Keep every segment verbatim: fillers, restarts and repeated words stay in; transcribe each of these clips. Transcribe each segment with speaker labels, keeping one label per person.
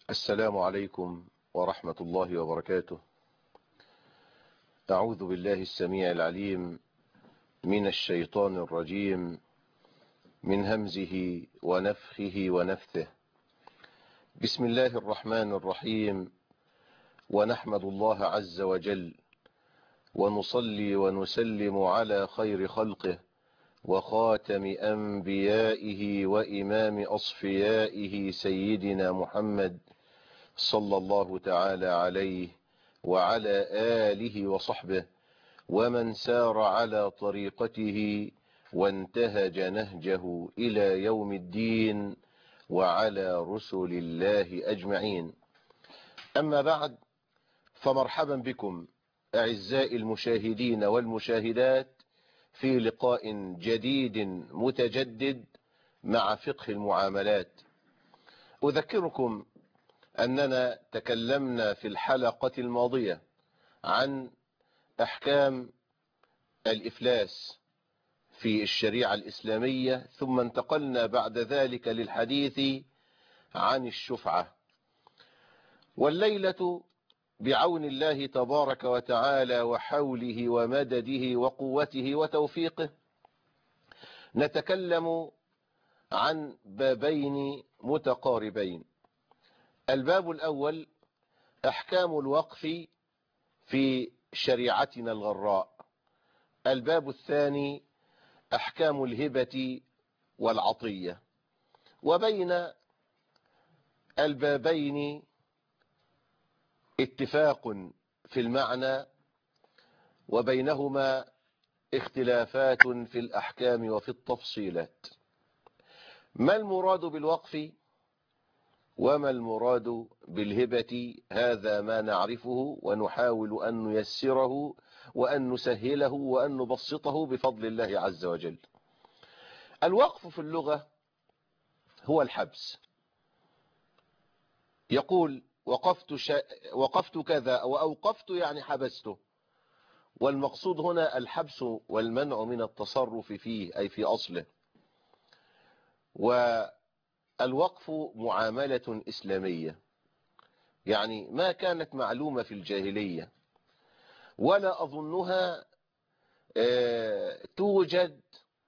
Speaker 1: السلام عليكم ورحمة الله وبركاته. أعوذ بالله السميع العليم من الشيطان الرجيم من همزه ونفخه ونفثه. بسم الله الرحمن الرحيم، ونحمد الله عز وجل ونصلي ونسلم على خير خلقه وخاتم أنبيائه وإمام أصفيائه سيدنا محمد صلى الله تعالى عليه وعلى آله وصحبه ومن سار على طريقته وانتهج نهجه إلى يوم الدين وعلى رسل الله أجمعين. أما بعد، فمرحبا بكم أعزائي المشاهدين والمشاهدات في لقاء جديد متجدد مع فقه المعاملات. أذكركم أننا تكلمنا في الحلقة الماضية عن أحكام الإفلاس في الشريعة الإسلامية، ثم انتقلنا بعد ذلك للحديث عن الشفعة. والليلة بعون الله تبارك وتعالى وحوله ومدده وقوته وتوفيقه نتكلم عن بابين متقاربين. الباب الأول أحكام الوقف في شريعتنا الغراء. الباب الثاني أحكام الهبة والعطية. وبين البابين اتفاق في المعنى، وبينهما اختلافات في الأحكام وفي التفصيلات. ما المراد بالوقف وما المراد بالهبة؟ هذا ما نعرفه ونحاول أن نيسره وأن نسهله وأن نبسطه بفضل الله عز وجل. الوقف في اللغة هو الحبس. يقول وقفت, شا... وقفت كذا أو أوقفت يعني حبسته، والمقصود هنا الحبس والمنع من التصرف فيه أي في أصله. والوقف معاملة إسلامية، يعني ما كانت معلومة في الجاهلية ولا أظنها توجد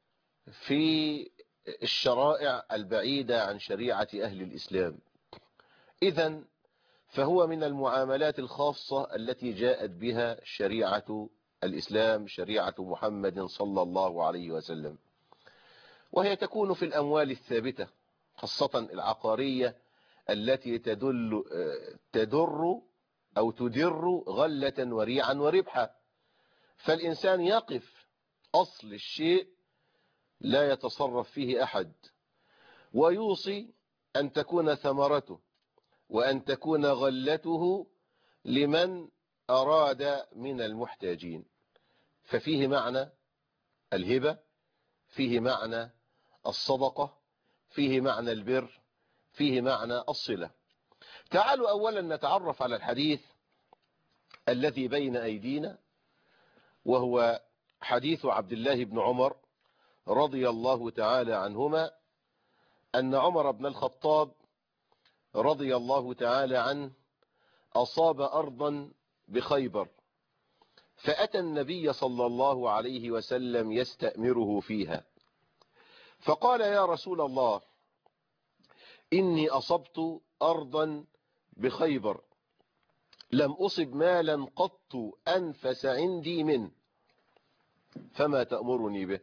Speaker 1: في الشرائع البعيدة عن شريعة أهل الإسلام. إذن فهو من المعاملات الخاصة التي جاءت بها شريعة الإسلام، شريعة محمد صلى الله عليه وسلم، وهي تكون في الأموال الثابتة خاصة العقارية التي تدل تدر أو تدر غلة وريعا وربحا. فالإنسان يقف أصل الشيء لا يتصرف فيه أحد، ويوصي أن تكون ثمرته وأن تكون غلته لمن أراد من المحتاجين. ففيه معنى الهبة، فيه معنى الصدقة، فيه معنى البر، فيه معنى الصلة. تعالوا أولا نتعرف على الحديث الذي بين أيدينا، وهو حديث عبد الله بن عمر رضي الله تعالى عنهما أن عمر بن الخطاب رضي الله تعالى عنه أصاب أرضا بخيبر، فأتى النبي صلى الله عليه وسلم يستأمره فيها، فقال يا رسول الله إني أصبت أرضا بخيبر لم أصب مالا قط أنفس عندي منه، فما تأمرني به؟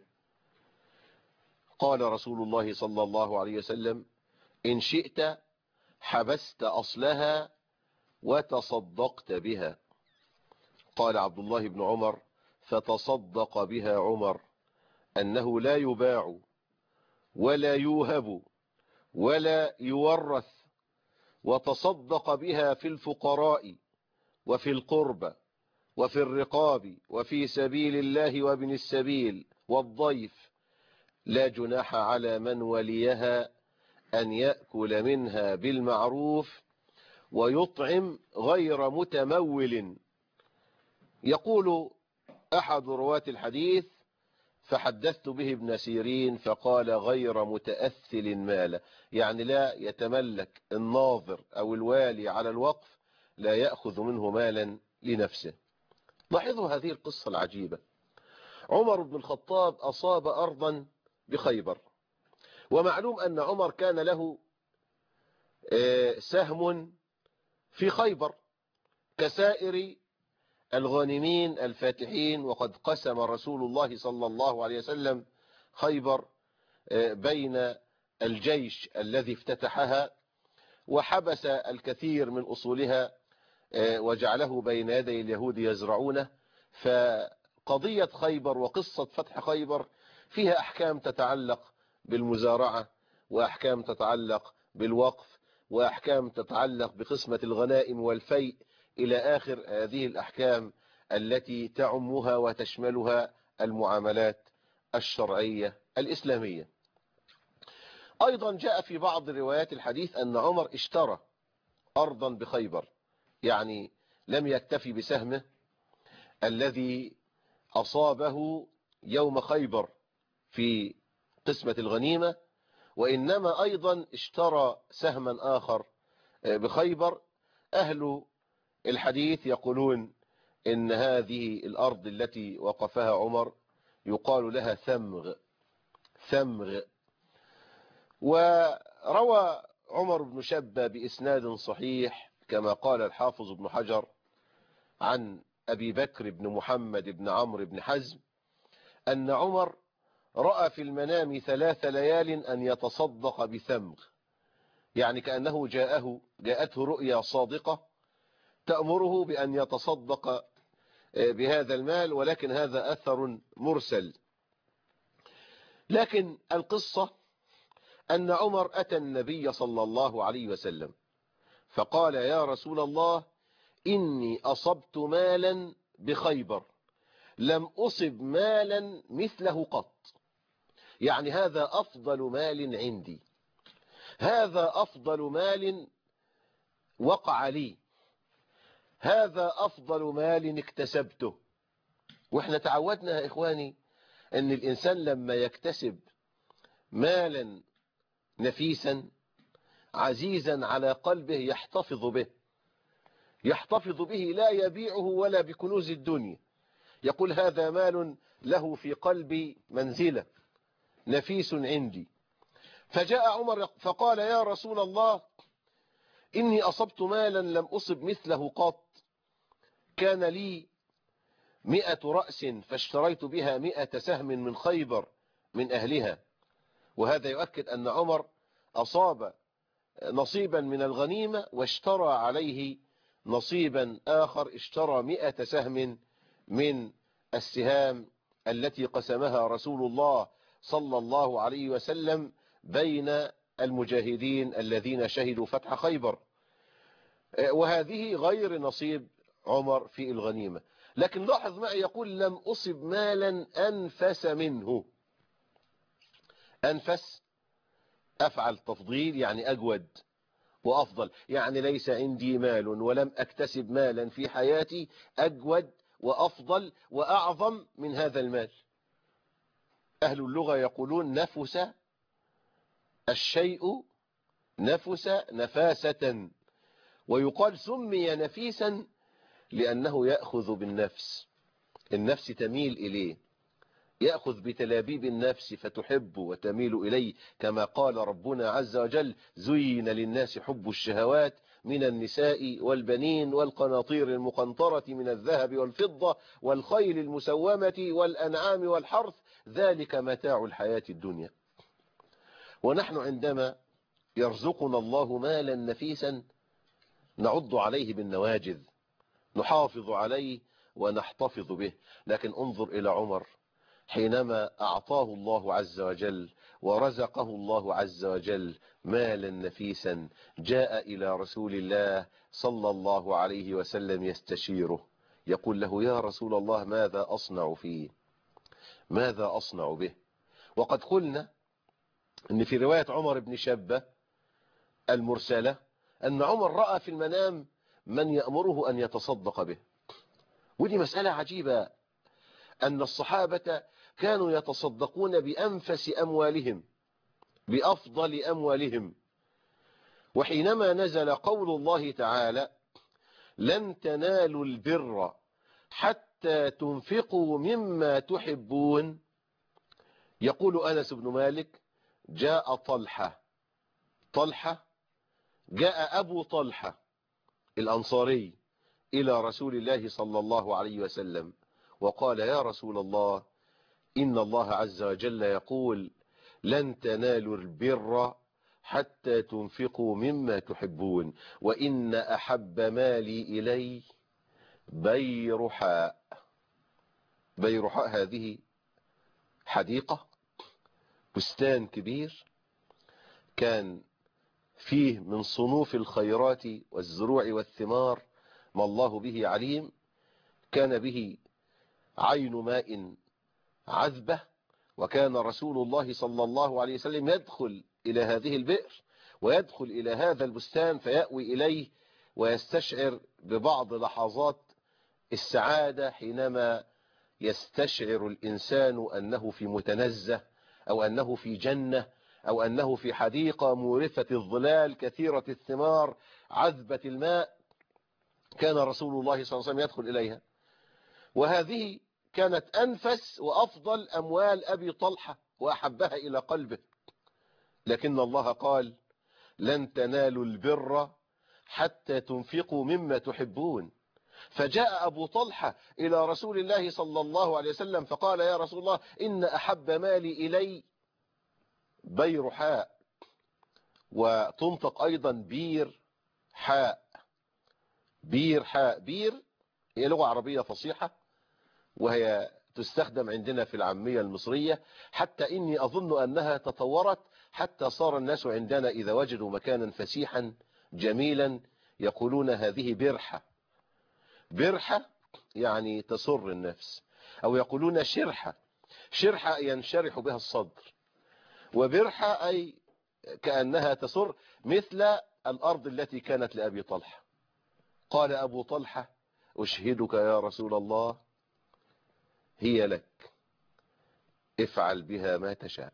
Speaker 1: قال رسول الله صلى الله عليه وسلم إن شئت حبست أصلها وتصدقت بها. قال عبد الله بن عمر فتصدق بها عمر أنه لا يباع ولا يوهب ولا يورث، وتصدق بها في الفقراء وفي القربى وفي الرقاب وفي سبيل الله وابن السبيل والضيف، لا جناح على من وليها أن يأكل منها بالمعروف ويطعم غير متمول. يقول أحد رواة الحديث فحدثت به ابن سيرين فقال غير متأثل مالا، يعني لا يتملك الناظر أو الوالي على الوقف، لا يأخذ منه مالا لنفسه. لاحظوا هذه القصة العجيبة. عمر بن الخطاب أصاب أرضا بخيبر، ومعلوم أن عمر كان له سهم في خيبر كسائر الغانمين الفاتحين، وقد قسم رسول الله صلى الله عليه وسلم خيبر بين الجيش الذي افتتحها، وحبس الكثير من أصولها وجعله بين يدي اليهود يزرعونه. فقضية خيبر وقصة فتح خيبر فيها أحكام تتعلق بالمزارعة، وأحكام تتعلق بالوقف، وأحكام تتعلق بقسمة الغنائم والفيء إلى آخر هذه الأحكام التي تعمها وتشملها المعاملات الشرعية الإسلامية. أيضا جاء في بعض روايات الحديث أن عمر اشترى أرضا بخيبر، يعني لم يكتفي بسهمه الذي أصابه يوم خيبر في قسمة الغنيمة، وإنما أيضا اشترى سهما آخر بخيبر. أهل الحديث يقولون إن هذه الأرض التي وقفها عمر يقال لها ثمغ ثمغ. وروى عمر بن شبة بإسناد صحيح كما قال الحافظ ابن حجر عن أبي بكر بن محمد بن عمرو بن حزم أن عمر رأى في المنام ثلاث ليال أن يتصدق بثمغ، يعني كأنه جاءه جاءته رؤيا صادقة تأمره بأن يتصدق بهذا المال، ولكن هذا أثر مرسل. لكن القصة أن عمر أتى النبي صلى الله عليه وسلم فقال يا رسول الله إني أصبت مالا بخيبر لم أصب مالا مثله قط، يعني هذا أفضل مال عندي، هذا أفضل مال وقع لي، هذا أفضل مال اكتسبته. وإحنا تعودنا يا إخواني أن الإنسان لما يكتسب مالا نفيسا عزيزا على قلبه يحتفظ به، يحتفظ به لا يبيعه ولا بكنوز الدنيا، يقول هذا مال له في قلبي منزلة نفيس عندي. فجاء عمر فقال يا رسول الله إني أصبت مالا لم أصب مثله قط، كان لي مئة رأس فاشتريت بها مئة سهم من خيبر من أهلها. وهذا يؤكد أن عمر أصاب نصيبا من الغنيمة واشترى عليه نصيبا آخر، اشترى مئة سهم من السهام التي قسمها رسول الله صلى الله عليه وسلم بين المجاهدين الذين شهدوا فتح خيبر، وهذه غير نصيب عمر في الغنيمة. لكن لاحظ معي يقول لم أصب مالا أنفس منه. أنفس أفعل تفضيل يعني أجود وأفضل، يعني ليس عندي مال ولم أكتسب مالا في حياتي أجود وأفضل وأعظم من هذا المال. أهل اللغة يقولون نفس الشيء نفس نفاسة، ويقال سمي نفيسا لأنه يأخذ بالنفس، النفس تميل إليه، يأخذ بتلابيب النفس فتحب وتميل إليه، كما قال ربنا عز وجل زين للناس حب الشهوات من النساء والبنين والقناطير المقنطرة من الذهب والفضة والخيل المسومة والأنعام والحرث ذلك متاع الحياة الدنيا. ونحن عندما يرزقنا الله مالا نفيسا نعض عليه بالنواجذ، نحافظ عليه ونحتفظ به. لكن انظر إلى عمر حينما أعطاه الله عز وجل ورزقه الله عز وجل مالا نفيسا، جاء إلى رسول الله صلى الله عليه وسلم يستشيره، يقول له يا رسول الله ماذا أصنع فيه، ماذا أصنع به. وقد قلنا أن في رواية عمر بن شبة المرسلة أن عمر رأى في المنام من يأمره أن يتصدق به. ودي مسألة عجيبة، أن الصحابة كانوا يتصدقون بأنفس أموالهم، بأفضل أموالهم. وحينما نزل قول الله تعالى لن تنالوا البر حتى تنفقوا مما تحبون، يقول أنس بن مالك جاء طلحة طلحة جاء أبو طلحة الأنصاري إلى رسول الله صلى الله عليه وسلم وقال يا رسول الله إن الله عز وجل يقول لن تنالوا البر حتى تنفقوا مما تحبون، وإن أحب مالي إلي بيرحاء. بيرحاء هذه حديقة، بستان كبير كان فيه من صنوف الخيرات والزروع والثمار ما الله به عليم. كان به عين ماء عذبة، وكان رسول الله صلى الله عليه وسلم يدخل إلى هذه البئر ويدخل إلى هذا البستان فيأوي إليه ويستشعر ببعض لحظات السعادة حينما يستشعر الإنسان أنه في متنزه أو أنه في جنة أو أنه في حديقة مورثة الظلال كثيرة الثمار عذبة الماء. كان رسول الله صلى الله عليه وسلم يدخل إليها، وهذه كانت أنفس وأفضل أموال أبي طلحة وأحبها إلى قلبه. لكن الله قال لن تنالوا البر حتى تنفقوا مما تحبون. فجاء أبو طلحة إلى رسول الله صلى الله عليه وسلم فقال يا رسول الله إن أحب مالي إلي بيرحاء، وتنطق أيضا بير حاء. بير حاء، بير هي لغة عربية فصيحة وهي تستخدم عندنا في العامية المصرية، حتى إني أظن أنها تطورت حتى صار الناس عندنا إذا وجدوا مكانا فسيحا جميلا يقولون هذه برحة. برحة يعني تسر النفس، أو يقولون شرحة. شرحة ينشرح بها الصدر، وبرحة أي كأنها تسر، مثل الأرض التي كانت لأبي طلحة. قال أبو طلحة أشهدك يا رسول الله هي لك، افعل بها ما تشاء،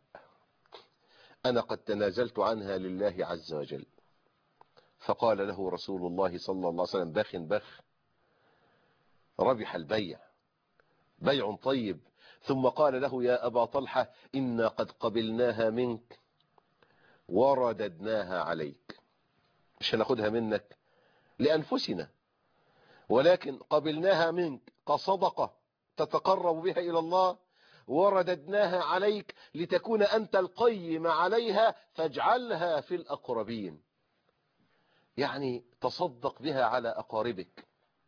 Speaker 1: أنا قد تنازلت عنها لله عز وجل. فقال له رسول الله صلى الله عليه وسلم بخ بخ، ربح البيع، بيع طيب. ثم قال له يا أبا طلحة إنا قد قبلناها منك ورددناها عليك، مش هناخدها منك لأنفسنا، ولكن قبلناها منك كصدقة تتقرب بها إلى الله، ورددناها عليك لتكون أنت القيم عليها فاجعلها في الأقربين. يعني تصدق بها على أقاربك.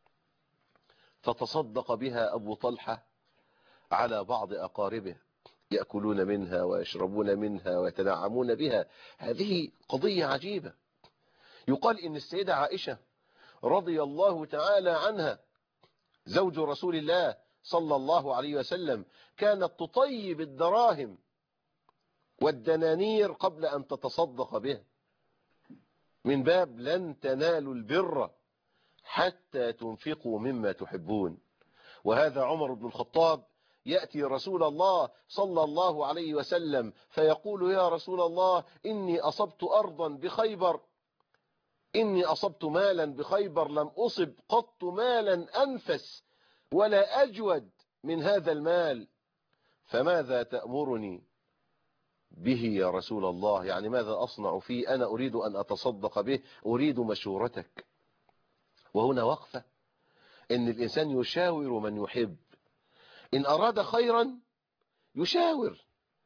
Speaker 1: فتصدق بها أبو طلحة على بعض أقاربه يأكلون منها ويشربون منها ويتنعمون بها. هذه قضية عجيبة. يقال إن السيدة عائشة رضي الله تعالى عنها زوج رسول الله صلى الله عليه وسلم كانت تطيب الدراهم والدنانير قبل أن تتصدق به، من باب لن تنالوا البر حتى تنفقوا مما تحبون. وهذا عمر بن الخطاب يأتي رسول الله صلى الله عليه وسلم فيقول يا رسول الله إني أصبت أرضا بخيبر، إني أصبت مالا بخيبر لم أصب قط مالا أنفس ولا أجود من هذا المال، فماذا تأمرني به يا رسول الله؟ يعني ماذا أصنع فيه؟ أنا أريد أن أتصدق به، أريد مشورتك. وهنا وقفة إن الإنسان يشاور من يحب، إن أراد خيرا يشاور،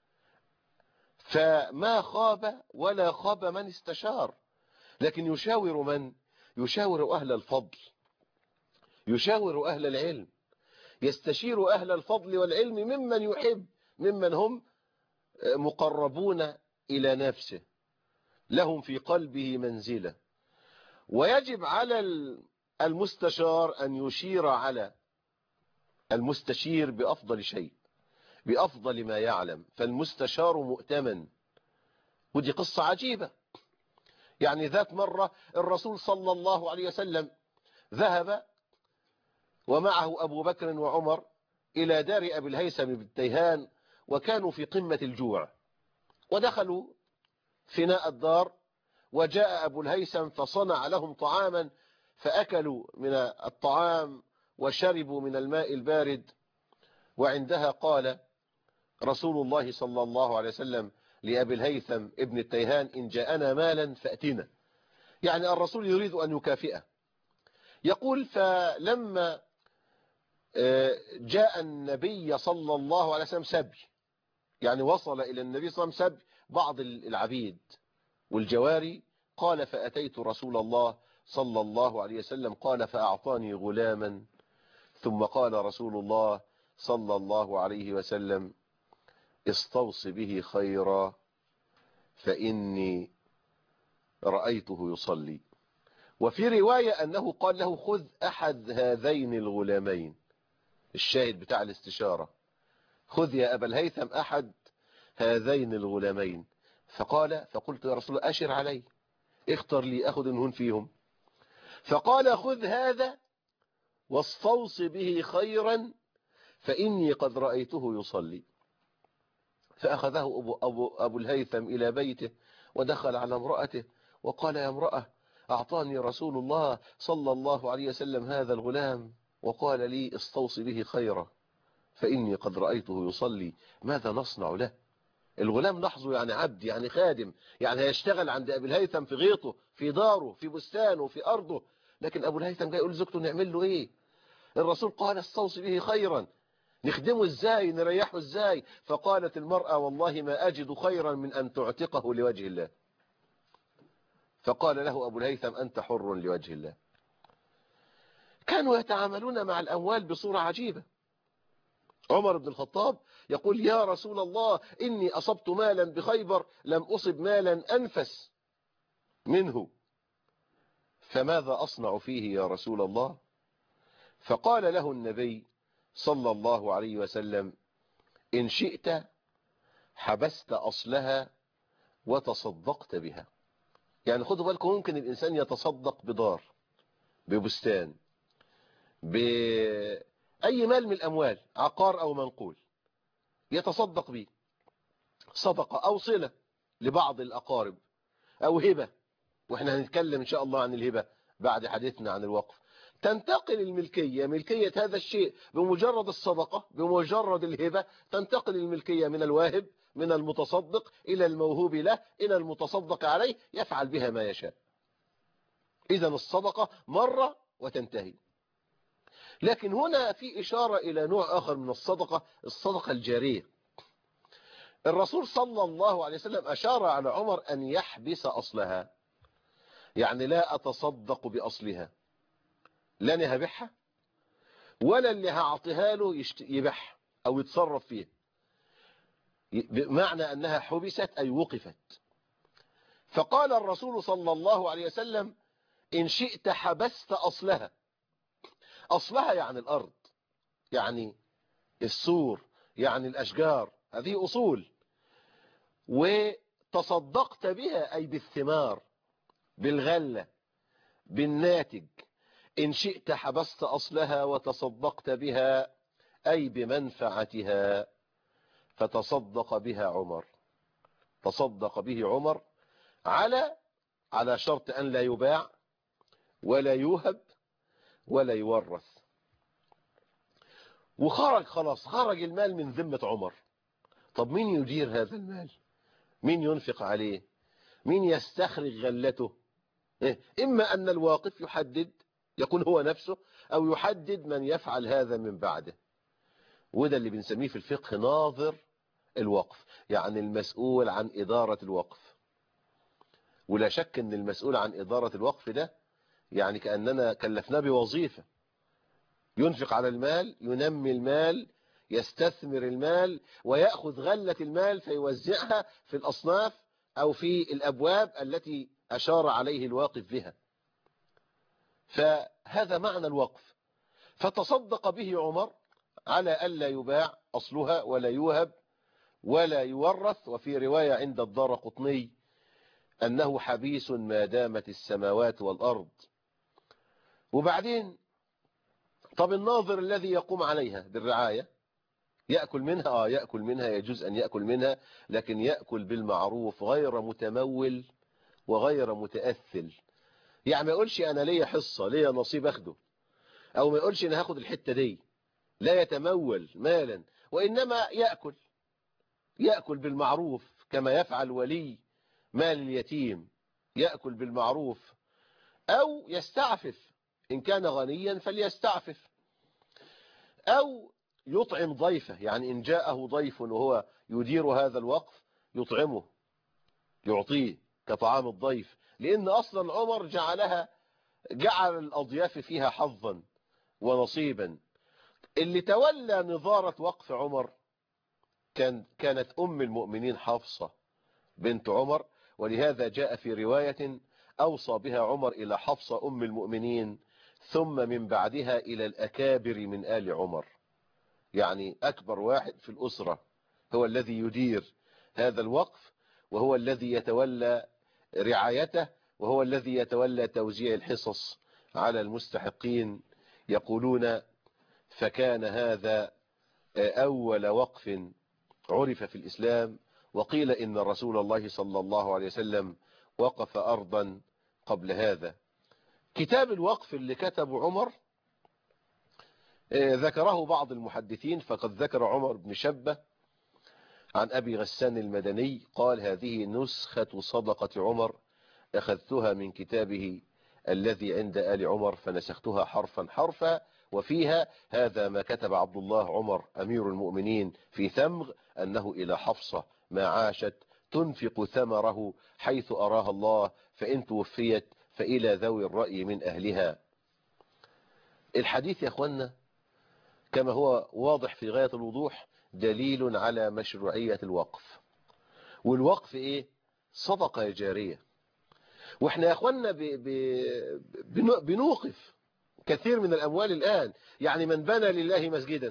Speaker 1: فما خاب ولا خاب من استشار. لكن يشاور من؟ يشاور أهل الفضل، يشاور أهل العلم، يستشير أهل الفضل والعلم ممن يحب، ممن هم مقربون إلى نفسه، لهم في قلبه منزلة. ويجب على المستشار أن يشير على المستشير بأفضل شيء، بأفضل ما يعلم، فالمستشار مؤتمن. ودي قصة عجيبة. يعني ذات مرة الرسول صلى الله عليه وسلم ذهب ومعه أبو بكر وعمر إلى دار أبي الهيثم بن تيهان، وكانوا في قمة الجوع، ودخلوا فناء الدار، وجاء أبو الهيثم فصنع لهم طعاما، فأكلوا من الطعام وشربوا من الماء البارد. وعندها قال رسول الله صلى الله عليه وسلم لأبي الهيثم ابن التيهان: إن جاءنا مالا فأتنا. يعني الرسول يريد أن يكافئه. يقول: فلما جاء النبي صلى الله عليه وسلم سبي، يعني وصل إلى النبي صلى الله عليه وسلم سبي بعض العبيد والجواري، قال: فأتيت رسول الله صلى الله عليه وسلم، قال: فأعطاني غلاما. ثم قال رسول الله صلى الله عليه وسلم: استوص به خيرا فإني رأيته يصلي. وفي رواية أنه قال له: خذ أحد هذين الغلامين. الشاهد بتاع الاستشارة: خذ يا أبا الهيثم أحد هذين الغلامين. فقال: فقلت يا رسول الله أشر علي، اختر لي أخذ هون فيهم. فقال: خذ هذا واستوص به خيرا فإني قد رأيته يصلي. فأخذه أبو, أبو, أبو الهيثم إلى بيته، ودخل على امرأته وقال: يا امرأة، أعطاني رسول الله صلى الله عليه وسلم هذا الغلام، وقال لي استوصي به خيرا فإني قد رأيته يصلي، ماذا نصنع له؟ الغلام لاحظوا يعني عبد، يعني خادم، يعني هيشتغل عند أبي الهيثم في غيطه، في داره، في بستانه، في أرضه. لكن أبو الهيثم جاي يقول لزوجته نعمل له إيه؟ الرسول قال: استوصي به خيرا، نخدمه إزاي، نريحه إزاي؟ فقالت المرأة: والله ما أجد خيرا من أن تعتقه لوجه الله. فقال له أبو الهيثم: أنت حر لوجه الله. كانوا يتعاملون مع الأموال بصورة عجيبة. عمر بن الخطاب يقول: يا رسول الله، إني أصبت مالا بخيبر لم أصب مالا أنفس منه، فماذا أصنع فيه يا رسول الله؟ فقال له النبي صلى الله عليه وسلم: إن شئت حبست أصلها وتصدقت بها. يعني خدوا بالكم، ممكن الإنسان يتصدق بدار، ببستان، بأي مال من الأموال، عقار أو منقول، يتصدق به صدقة أو صلة لبعض الأقارب، أو هبة. وإحنا هنتكلم إن شاء الله عن الهبة بعد حديثنا عن الوقف. تنتقل الملكية، ملكية هذا الشيء بمجرد الصدقة، بمجرد الهبة، تنتقل الملكية من الواهب، من المتصدق، إلى الموهوب له، إلى المتصدق عليه، يفعل بها ما يشاء. إذن الصدقة مرة وتنتهي. لكن هنا في إشارة إلى نوع آخر من الصدقة، الصدقة الجارية. الرسول صلى الله عليه وسلم أشار على عمر أن يحبس أصلها، يعني لا أتصدق بأصلها، لا أنا هبيعها ولا اللي هعطيها له يبيعها أو يتصرف فيها، بمعنى أنها حبست أي وقفت. فقال الرسول صلى الله عليه وسلم: إن شئت حبست أصلها. أصلها يعني الأرض، يعني السور، يعني الأشجار، هذه أصول. وتصدقت بها أي بالثمار، بالغلة، بالناتج. إن شئت حبست أصلها وتصدقت بها أي بمنفعتها. فتصدق بها عمر، تصدق به عمر على على شرط أن لا يباع ولا يوهب ولا يورث. وخرج خلاص، خرج المال من ذمة عمر. طب مين يدير هذا المال؟ مين ينفق عليه؟ مين يستخرج غلته؟ إما أن الواقف يحدد، يكون هو نفسه، أو يحدد من يفعل هذا من بعده. وده اللي بنسميه في الفقه ناظر الوقف، يعني المسؤول عن إدارة الوقف. ولا شك أن المسؤول عن إدارة الوقف ده يعني كأننا كلفناه بوظيفة، ينفق على المال، ينمي المال، يستثمر المال، ويأخذ غلة المال فيوزعها في الأصناف أو في الأبواب التي أشار عليه الواقف بها. فهذا معنى الوقف. فتصدق به عمر على ألا يباع أصلها ولا يوهب ولا يورث. وفي رواية عند الدارقطني أنه حبيس ما دامت السماوات والأرض. وبعدين طب الناظر الذي يقوم عليها بالرعاية يأكل منها اه يأكل منها، يجوز أن يأكل منها، لكن يأكل بالمعروف غير متمول وغير متأثل. يعني ما يقولش أنا ليا حصة ليا نصيب أخده، أو ما يقولش أنا هاخد الحتة دي، لا يتمول مالا، وإنما يأكل يأكل بالمعروف كما يفعل ولي مال اليتيم، يأكل بالمعروف، أو يستعفف إن كان غنيا فليستعفف، أو يطعم ضيفه، يعني إن جاءه ضيف وهو يدير هذا الوقف يطعمه، يعطيه كطعام الضيف، لأن أصلا عمر جعلها جعل الأضياف فيها حظا ونصيبا. اللي تولى نظارة وقف عمر كان كانت أم المؤمنين حفصة بنت عمر، ولهذا جاء في رواية أوصى بها عمر إلى حفصة أم المؤمنين، ثم من بعدها إلى الأكابر من آل عمر، يعني أكبر واحد في الأسرة هو الذي يدير هذا الوقف، وهو الذي يتولى رعايته، وهو الذي يتولى توزيع الحصص على المستحقين. يقولون فكان هذا أول وقف عرف في الإسلام، وقيل إن رسول الله صلى الله عليه وسلم وقف أرضا قبل هذا. كتاب الوقف اللي كتبه عمر ذكره بعض المحدثين، فقد ذكر عمر بن شبة عن أبي غسان المدني قال: هذه نسخة صدقة عمر أخذتها من كتابه الذي عند آل عمر فنسختها حرفا حرفا، وفيها هذا ما كتب عبد الله عمر أمير المؤمنين في ثمغ أنه إلى حفصة ما عاشت تنفق ثمره حيث أراها الله، فإن توفيت فإلى ذوي الرأي من أهلها. الحديث يا أخوانا كما هو واضح في غاية الوضوح دليل على مشروعية الوقف. والوقف إيه؟ صدقة جارية. واحنا يا أخوانا بنوقف كثير من الأموال الآن. يعني من بنى لله مسجدا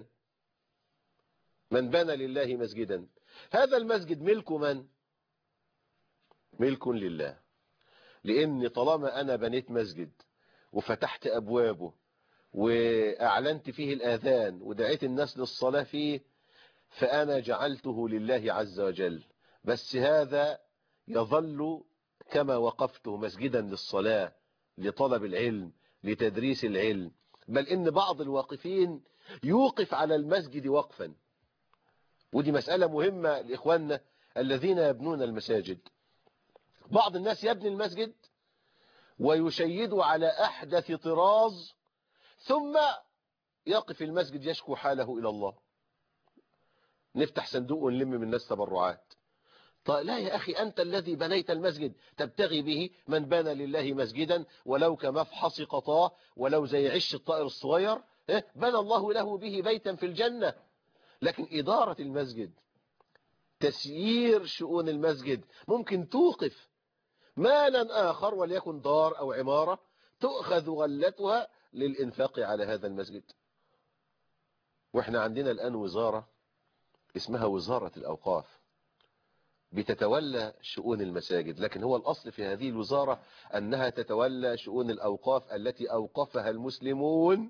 Speaker 1: من بنى لله مسجدا هذا المسجد ملك من؟ ملك لله. لأن طالما أنا بنيت مسجد وفتحت أبوابه وأعلنت فيه الآذان ودعيت الناس للصلاة فيه، فأنا جعلته لله عز وجل، بس هذا يظل كما وقفته مسجدا للصلاة، لطلب العلم، لتدريس العلم. بل إن بعض الواقفين يوقف على المسجد وقفا، ودي مسألة مهمة لإخواننا الذين يبنون المساجد. بعض الناس يبني المسجد ويشيد على أحدث طراز، ثم يقف المسجد يشكو حاله إلى الله: نفتح صندوق ونلم من الناس تبرعات. طيب لا يا أخي، أنت الذي بنيت المسجد تبتغي به، من بنى لله مسجدا ولو كمفحص قطاه ولو زي عش الطائر الصغير بنى الله له به بيتا في الجنة. لكن إدارة المسجد، تسيير شؤون المسجد، ممكن توقف مالا آخر وليكن دار أو عمارة تؤخذ غلتها للإنفاق على هذا المسجد. وإحنا عندنا الآن وزارة اسمها وزارة الأوقاف بتتولى شؤون المساجد، لكن هو الأصل في هذه الوزارة أنها تتولى شؤون الأوقاف التي أوقفها المسلمون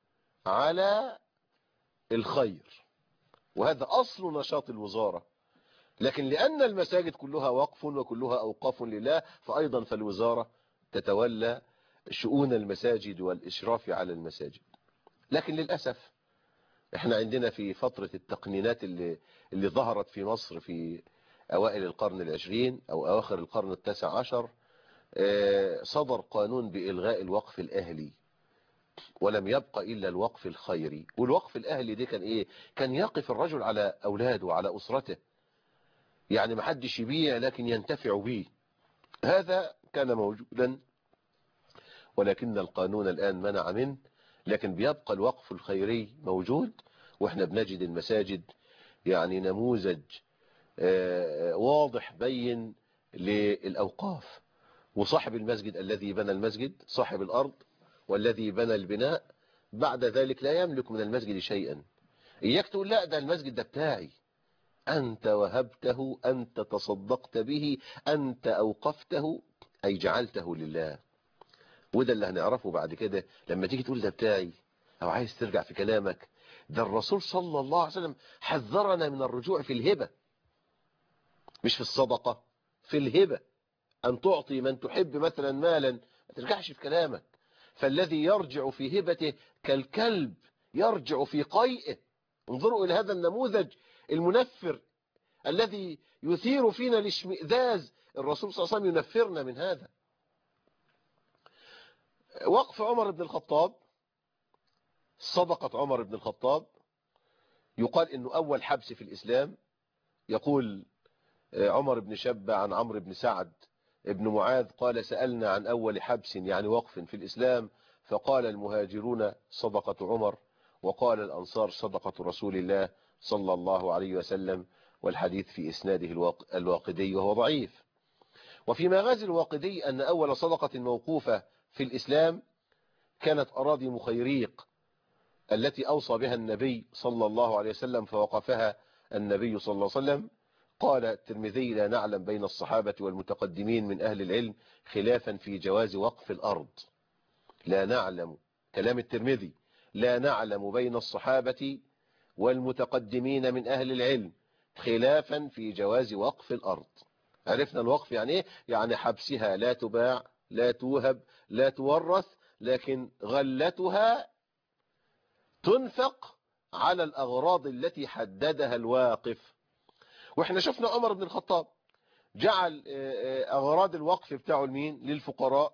Speaker 1: على الخير، وهذا أصل نشاط الوزارة. لكن لأن المساجد كلها وقف وكلها أوقاف لله، فأيضا فالوزارة تتولى شؤون المساجد والإشراف على المساجد. لكن للأسف احنا عندنا في فترة التقنينات اللي, اللي ظهرت في مصر في أوائل القرن العشرين أو أواخر القرن التاسع عشر، صدر قانون بإلغاء الوقف الأهلي، ولم يبقى إلا الوقف الخيري. والوقف الأهلي دي كان إيه؟ كان يقف الرجل على أولاده وعلى أسرته، يعني ما حدش يبيع لكن ينتفع به. هذا كان موجودا، ولكن القانون الآن منع منه، لكن بيبقى الوقف الخيري موجود. واحنا بنجد المساجد يعني نموذج واضح بين للأوقاف. وصاحب المسجد الذي بنى المسجد صاحب الأرض، والذي بنى البناء بعد ذلك لا يملك من المسجد شيئا. إياك تقول لا ده المسجد ده بتاعي، أنت وهبته، أنت تصدقت به، أنت أوقفته، أي جعلته لله. وده اللي هنعرفه بعد كده لما تيجي تقول ده بتاعي، أو عايز ترجع في كلامك ده الرسول صلى الله عليه وسلم حذرنا من الرجوع في الهبة، مش في الصدقة، في الهبة. أن تعطي من تحب مثلا مالا، ما ترجعش في كلامك. فالذي يرجع في هبته كالكلب يرجع في قيئه. انظروا إلى هذا النموذج المنفر الذي يثير فينا الاشمئزاز. الرسول صلى الله عليه وسلم ينفرنا من هذا. وقف عمر بن الخطاب، صدقة عمر بن الخطاب، يقال إنه أول حبس في الإسلام. يقول عمر بن شبة عن عمرو بن سعد ابن معاذ قال: سألنا عن أول حبس يعني وقف في الإسلام، فقال المهاجرون صدقة عمر، وقال الأنصار صدقة رسول الله صلى الله عليه وسلم. والحديث في إسناده الواقدي وهو ضعيف. وفي مغازي الواقدي أن أول صدقة موقوفة في الإسلام كانت أراضي مخيريق التي أوصى بها النبي صلى الله عليه وسلم، فوقفها النبي صلى الله عليه وسلم. قال الترمذي: لا نعلم بين الصحابة والمتقدمين من أهل العلم خلافا في جواز وقف الأرض. لا نعلم، كلام الترمذي، لا نعلم بين الصحابة والمتقدمين من أهل العلم خلافا في جواز وقف الأرض. عرفنا الوقف يعني ايه؟ يعني حبسها، لا تباع، لا توهب، لا تورث، لكن غلتها تنفق على الأغراض التي حددها الواقف. واحنا شفنا عمر بن الخطاب جعل أغراض الوقف بتاعه لمين؟ للفقراء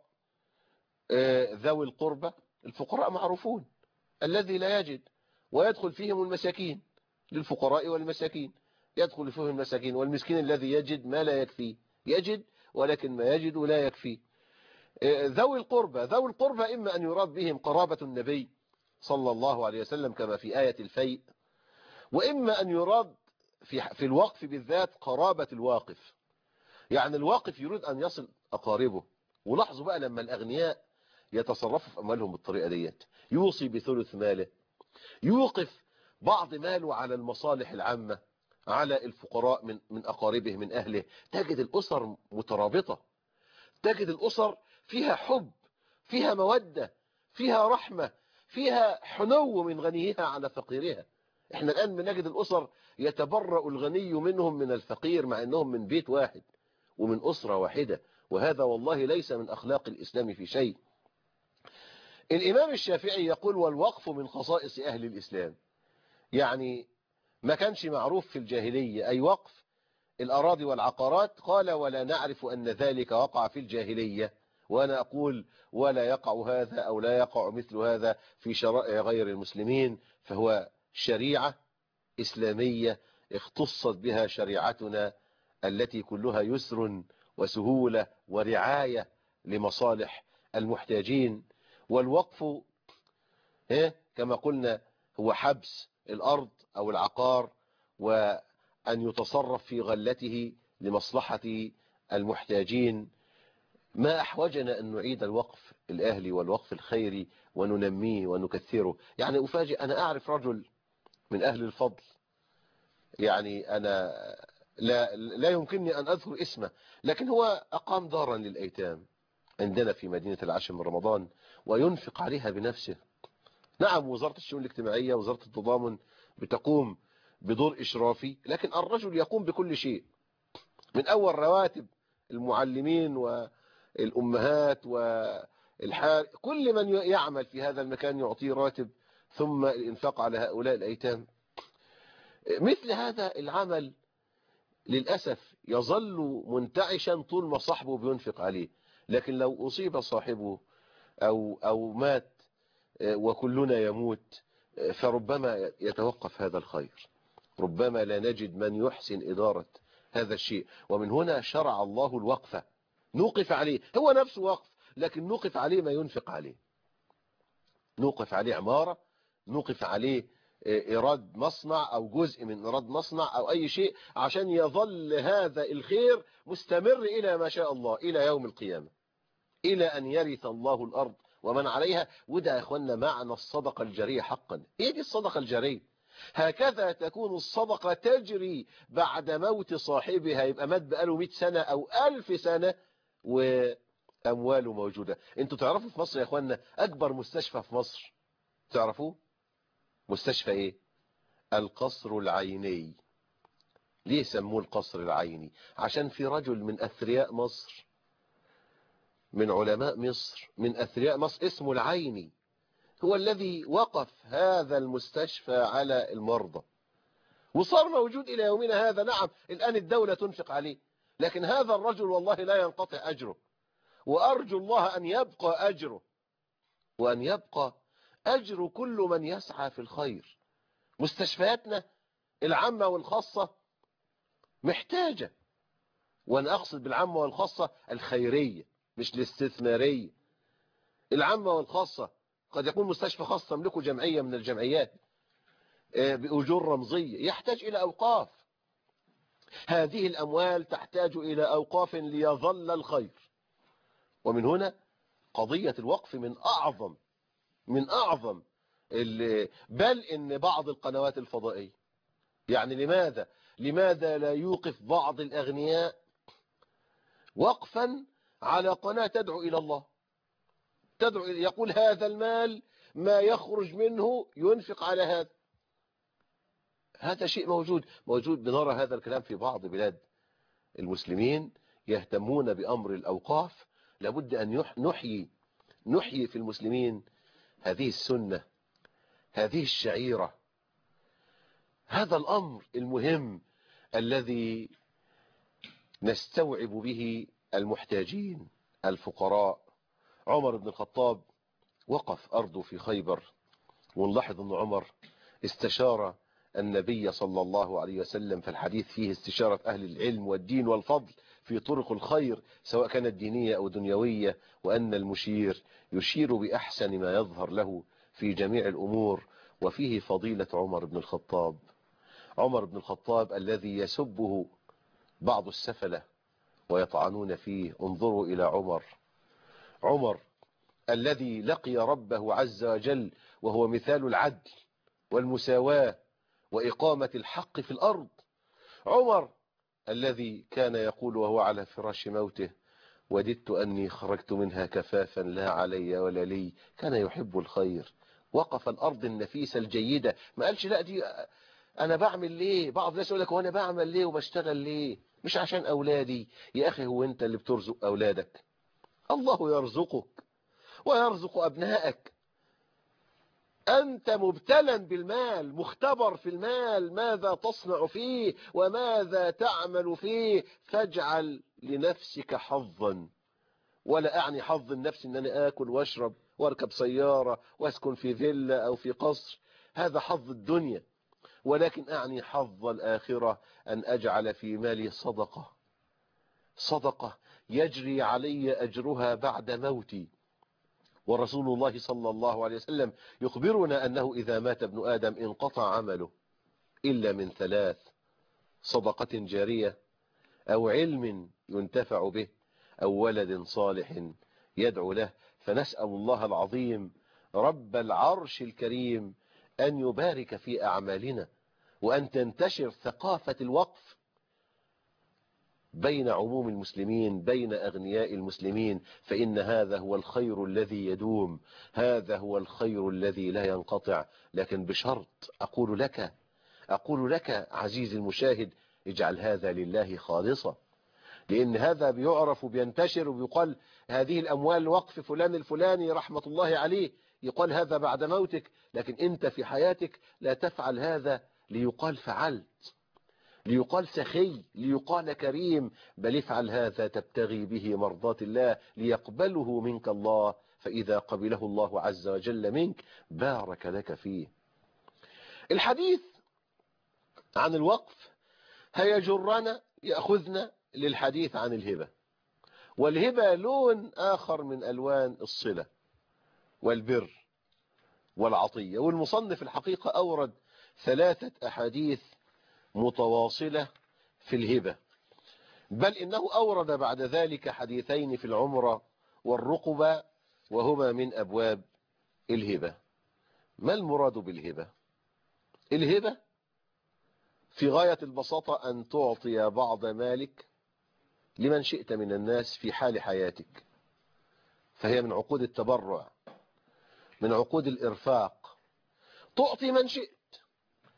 Speaker 1: ذوي القربى. الفقراء معروفون، الذي لا يجد، ويدخل فيهم المساكين، للفقراء والمساكين يدخل فيهم المساكين، والمسكين الذي يجد ما لا يكفيه، يجد ولكن ما يجد لا يكفيه. ذوي القربى، ذوي القربى إما أن يراد بهم قرابة النبي صلى الله عليه وسلم كما في آية الفيء، وإما أن يراد في في الوقف بالذات قرابة الواقف، يعني الواقف يريد أن يصل أقاربه. ولاحظوا بقى لما الأغنياء يتصرفوا في أموالهم بالطريقة ديت، يوصي بثلث ماله، يوقف بعض ماله على المصالح العامة، على الفقراء من من أقاربه من أهله. تجد الأسر مترابطة، تجد الأسر فيها حب، فيها مودة، فيها رحمة، فيها حنو من غنيها على فقيرها. احنا الآن بنجد الأسر يتبرأ الغني منهم من الفقير مع أنهم من بيت واحد ومن أسرة واحدة، وهذا والله ليس من أخلاق الإسلام في شيء. الإمام الشافعي يقول: والوقف من خصائص أهل الإسلام. يعني ما كانش معروف في الجاهلية أي وقف الأراضي والعقارات. قال: ولا نعرف أن ذلك وقع في الجاهلية. وأنا أقول: ولا يقع هذا أو لا يقع مثل هذا في شرائع غير المسلمين، فهو شريعة إسلامية اختصت بها شريعتنا التي كلها يسر وسهولة ورعاية لمصالح المحتاجين. والوقف كما قلنا هو حبس الأرض أو العقار، وأن يتصرف في غلته لمصلحة المحتاجين. ما أحوجنا أن نعيد الوقف الأهلي والوقف الخيري وننميه ونكثره. يعني أفاجئ، أنا أعرف رجل من أهل الفضل، يعني أنا لا, لا يمكنني أن أذكر اسمه، لكن هو أقام دارا للأيتام عندنا في مدينة العاشر من رمضان، وينفق عليها بنفسه. نعم، وزارة الشؤون الاجتماعية، وزارة التضامن بتقوم بدور إشرافي، لكن الرجل يقوم بكل شيء، من أول رواتب المعلمين والأمهات والحار، كل من يعمل في هذا المكان يعطيه راتب، ثم الإنفاق على هؤلاء الأيتام. مثل هذا العمل للأسف يظل منتعشا طول ما صاحبه بينفق عليه، لكن لو أصيب صاحبه أو, أو مات وكلنا يموت، فربما يتوقف هذا الخير، ربما لا نجد من يحسن إدارة هذا الشيء. ومن هنا شرع الله الوقف، نوقف عليه، هو نفسه وقف، لكن نوقف عليه ما ينفق عليه، نوقف عليه عمارة، نوقف عليه إيراد مصنع أو جزء من إيراد مصنع أو أي شيء، عشان يظل هذا الخير مستمر إلى ما شاء الله، إلى يوم القيامة، إلى أن يرث الله الأرض ومن عليها. وده يا أخوانا معنى الصدقة الجارية حقا. إيه دي الصدقة الجارية؟ هكذا تكون الصدقة تجري بعد موت صاحبها، يبقى مات بقاله مئة سنة أو ألف سنة وأمواله موجودة. انتوا تعرفوا في مصر يا أخوانا أكبر مستشفى في مصر تعرفوه؟ مستشفى إيه؟ القصر العيني. ليه سموه القصر العيني؟ عشان في رجل من أثرياء مصر، من علماء مصر، من أثرياء مصر، اسمه العيني، هو الذي وقف هذا المستشفى على المرضى، وصار موجود إلى يومنا هذا. نعم الآن الدولة تنفق عليه، لكن هذا الرجل والله لا ينقطع أجره، وأرجو الله أن يبقى أجره، وأن يبقى أجر كل من يسعى في الخير. مستشفياتنا العامة والخاصة محتاجة، وأنا أقصد بالعامة والخاصة الخيرية مش الاستثمارية. العامة والخاصة قد يكون مستشفى خاص تملكه جمعية من الجمعيات بأجور رمزية، يحتاج إلى أوقاف. هذه الأموال تحتاج إلى أوقاف ليظل الخير. ومن هنا قضية الوقف من أعظم من أعظم بل إن بعض القنوات الفضائية، يعني لماذا لماذا لا يوقف بعض الأغنياء وقفا على قناة تدعو إلى الله، تدعو يقول هذا المال ما يخرج منه ينفق على هذا. هذا شيء موجود موجود بنرى هذا الكلام في بعض بلاد المسلمين يهتمون بأمر الأوقاف. لابد أن نحيي نحيي في المسلمين هذه السنة، هذه الشعيرة، هذا الأمر المهم الذي نستوعب به المحتاجين الفقراء. عمر بن الخطاب وقف أرضه في خيبر، ونلاحظ أن عمر استشار النبي صلى الله عليه وسلم، فالحديث فيه استشارة أهل العلم والدين والفضل في طرق الخير سواء كانت دينية أو دنيوية، وأن المشير يشير بأحسن ما يظهر له في جميع الأمور. وفيه فضيلة عمر بن الخطاب، عمر بن الخطاب الذي يسبه بعض السفلة ويطعنون فيه. انظروا إلى عمر، عمر الذي لقي ربه عز وجل وهو مثال العدل والمساواة وإقامة الحق في الأرض. عمر الذي كان يقول وهو على فراش موته وددت أني خرجت منها كفافا لا علي ولا لي. كان يحب الخير، وقف الأرض النفيسة الجيدة، ما قالش لا دي أنا بعمل ليه. بعض الناس يقول لك وانا بعمل ليه وبشتغل ليه؟ مش عشان أولادي. يا أخي هو أنت اللي بترزق أولادك؟ الله يرزقك ويرزق أبنائك. أنت مبتلى بالمال، مختبر في المال، ماذا تصنع فيه وماذا تعمل فيه. فاجعل لنفسك حظا، ولا أعني حظ النفس أن أنا آكل واشرب واركب سيارة واسكن في فيلا أو في قصر، هذا حظ الدنيا. ولكن أعني حظ الآخرة، أن أجعل في مالي صدقة، صدقة يجري علي أجرها بعد موتي. ورسول الله صلى الله عليه وسلم يخبرنا أنه إذا مات ابن آدم انقطع عمله إلا من ثلاث: صدقة جارية، أو علم ينتفع به، أو ولد صالح يدعو له. فنسأل الله العظيم رب العرش الكريم أن يبارك في أعمالنا، وأن تنتشر ثقافة الوقف بين عموم المسلمين، بين أغنياء المسلمين، فإن هذا هو الخير الذي يدوم، هذا هو الخير الذي لا ينقطع. لكن بشرط، أقول لك أقول لك عزيزي المشاهد، اجعل هذا لله خالصا، لأن هذا بيعرف وبينتشر وبيقال هذه الأموال وقف فلان الفلاني رحمة الله عليه، يقال هذا بعد موتك. لكن أنت في حياتك لا تفعل هذا ليقال فعلت، ليقال سخي، ليقال كريم، بل افعل هذا تبتغي به مرضات الله ليقبله منك الله، فإذا قبله الله عز وجل منك بارك لك فيه. الحديث عن الوقف هيجرنا يأخذنا للحديث عن الهبة. والهبة لون آخر من ألوان الصلة والبر والعطية. والمصنف الحقيقة أورد ثلاثة أحاديث متواصلة في الهبة، بل إنه أورد بعد ذلك حديثين في العمرة والرقبة، وهما من أبواب الهبة. ما المراد بالهبة؟ الهبة في غاية البساطة أن تعطي بعض مالك لمن شئت من الناس في حال حياتك، فهي من عقود التبرع، من عقود الإرفاق. تعطي من شئت،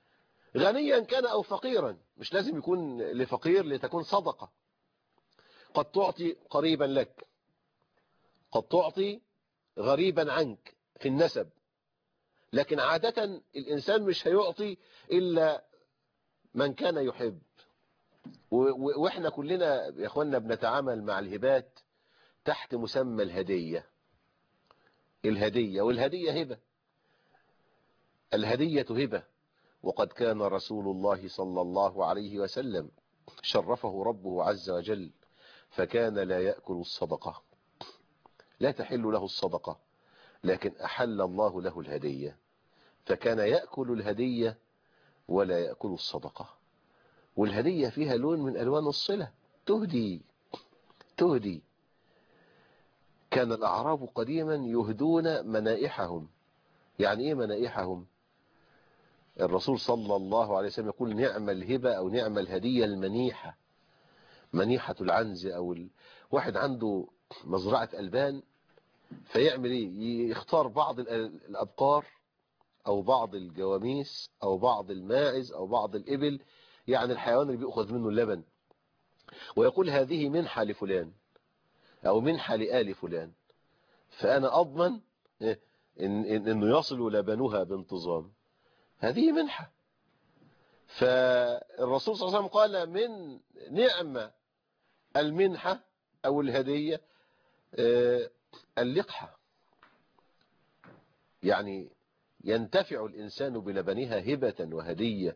Speaker 1: غنيا كان أو فقيرا، مش لازم يكون لفقير لتكون صدقة. قد تعطي قريبا لك، قد تعطي غريبا عنك في النسب، لكن عادة الإنسان مش هيعطي إلا من كان يحب. وإحنا كلنا يا أخوانا بنتعامل مع الهبات تحت مسمى الهدية. الهدية والهدية هبة، الهدية هبة. وقد كان رسول الله صلى الله عليه وسلم شرفه ربه عز وجل فكان لا يأكل الصدقة، لا تحل له الصدقة، لكن أحل الله له الهدية، فكان يأكل الهدية ولا يأكل الصدقة. والهدية فيها لون من ألوان الصلة، تهدي تهدي. كان الأعراب قديما يهدون منائحهم. يعني إيه منائحهم؟ الرسول صلى الله عليه وسلم يقول نعم الهبة أو نعم الهدية المنيحة. منيحة العنز، أو ال... واحد عنده مزرعة ألبان فيعمل إيه؟ يختار بعض الأبقار أو بعض الجواميس أو بعض الماعز أو بعض الإبل، يعني الحيوان اللي بيأخذ منه اللبن، ويقول هذه منحة لفلان أو منحة لآل فلان، فأنا أضمن إن إنه يصل لبنها بانتظام. هذه منحة. فالرسول صلى الله عليه وسلم قال من نعم المنحة أو الهدية اللقحة، يعني ينتفع الإنسان بلبنها هبة وهدية.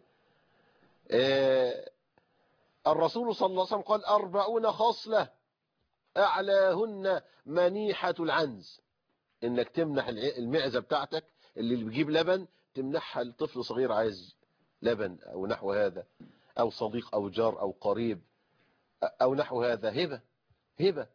Speaker 1: الرسول صلى الله عليه وسلم قال أربعون خصلة أعلاهن منيحة العنز، إنك تمنح المعزة بتاعتك اللي بيجيب لبن تمنحها لطفل صغير عايز لبن أو نحو هذا، أو صديق أو جار أو قريب أو نحو هذا، هبة هبة.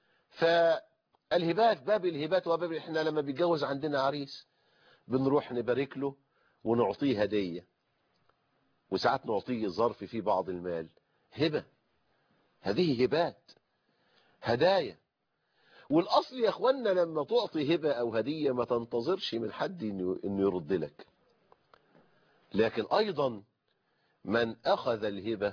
Speaker 1: فالهبات باب الهبات وباب. احنا لما بيتجوز عندنا عريس بنروح نبارك له ونعطيه هدية، وساعات نعطيه ظرف فيه بعض المال، هبة. هذه هبات، هدايا. والأصل يا أخوانا لما تعطي هبة أو هدية ما تنتظرش من حد إنه يرد لك، لكن أيضا من أخذ الهبة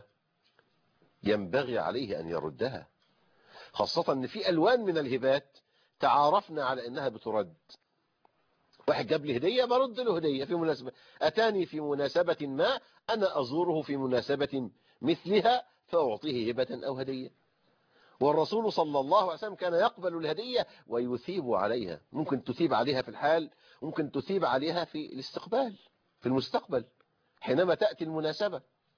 Speaker 1: ينبغي عليه أن يردها، خاصة أن في ألوان من الهبات تعارفنا على أنها بترد. واحد جاب لي هدية برد له هدية في مناسبة، أتاني في مناسبة ما أنا أزوره في مناسبة مثلها فأعطيه هبة أو هدية. والرسول صلى الله عليه وسلم كان يقبل الهدية ويثيب عليها، ممكن تثيب عليها في الحال، ممكن تثيب عليها في الاستقبال في المستقبل حينما تأتي المناسبة.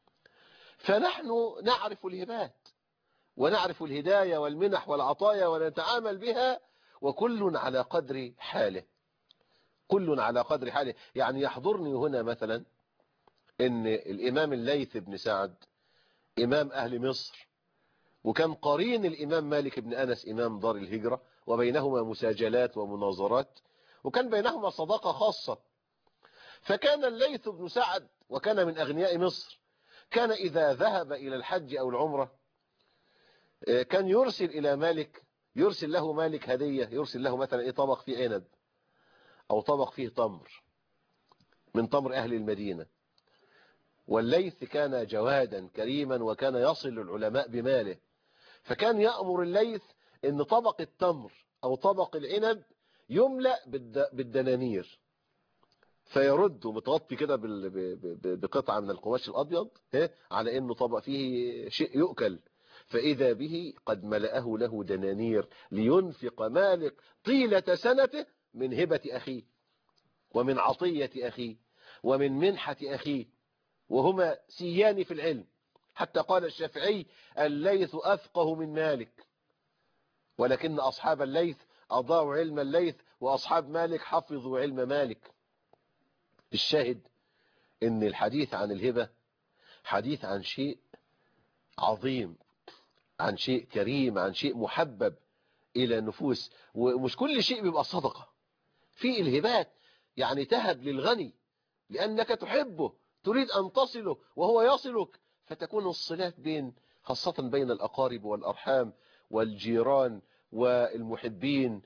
Speaker 1: فنحن نعرف الهبات ونعرف الهدايا والمنح والعطايا ونتعامل بها، وكل على قدر حاله، كل على قدر حاله. يعني يحضرني هنا مثلا ان الامام الليث بن سعد امام اهل مصر، وكان قرين الامام مالك بن انس امام دار الهجرة، وبينهما مساجلات ومناظرات، وكان بينهما صداقة خاصة. فكان الليث بن سعد وكان من اغنياء مصر، كان اذا ذهب الى الحج او العمرة كان يرسل الى مالك، يرسل له مالك هدية، يرسل له مثلا ايه طبق فيه عنب او طبق فيه تمر من تمر اهل المدينة. والليث كان جوادا كريما وكان يصل العلماء بماله، فكان يأمر الليث ان طبق التمر او طبق العنب يملأ بالدنانير، فيرد متغطي كده بقطعة من القماش الابيض على انه طبق فيه شيء يؤكل، فإذا به قد ملأه له دنانير لينفق مالك طيلة سنته من هبة أخيه ومن عطية أخيه ومن منحة أخيه، وهما سيان في العلم. حتى قال الشافعي الليث أفقه من مالك، ولكن أصحاب الليث أضاعوا علم الليث وأصحاب مالك حفظوا علم مالك. الشاهد إن الحديث عن الهبة حديث عن شيء عظيم، عن شيء كريم، عن شيء محبب إلى النفوس. ومش كل شيء بيبقى صدقة. في الهبات يعني تهب للغني لأنك تحبه، تريد أن تصله وهو يصلك، فتكون الصلات بين خاصة بين الأقارب والأرحام والجيران والمحبين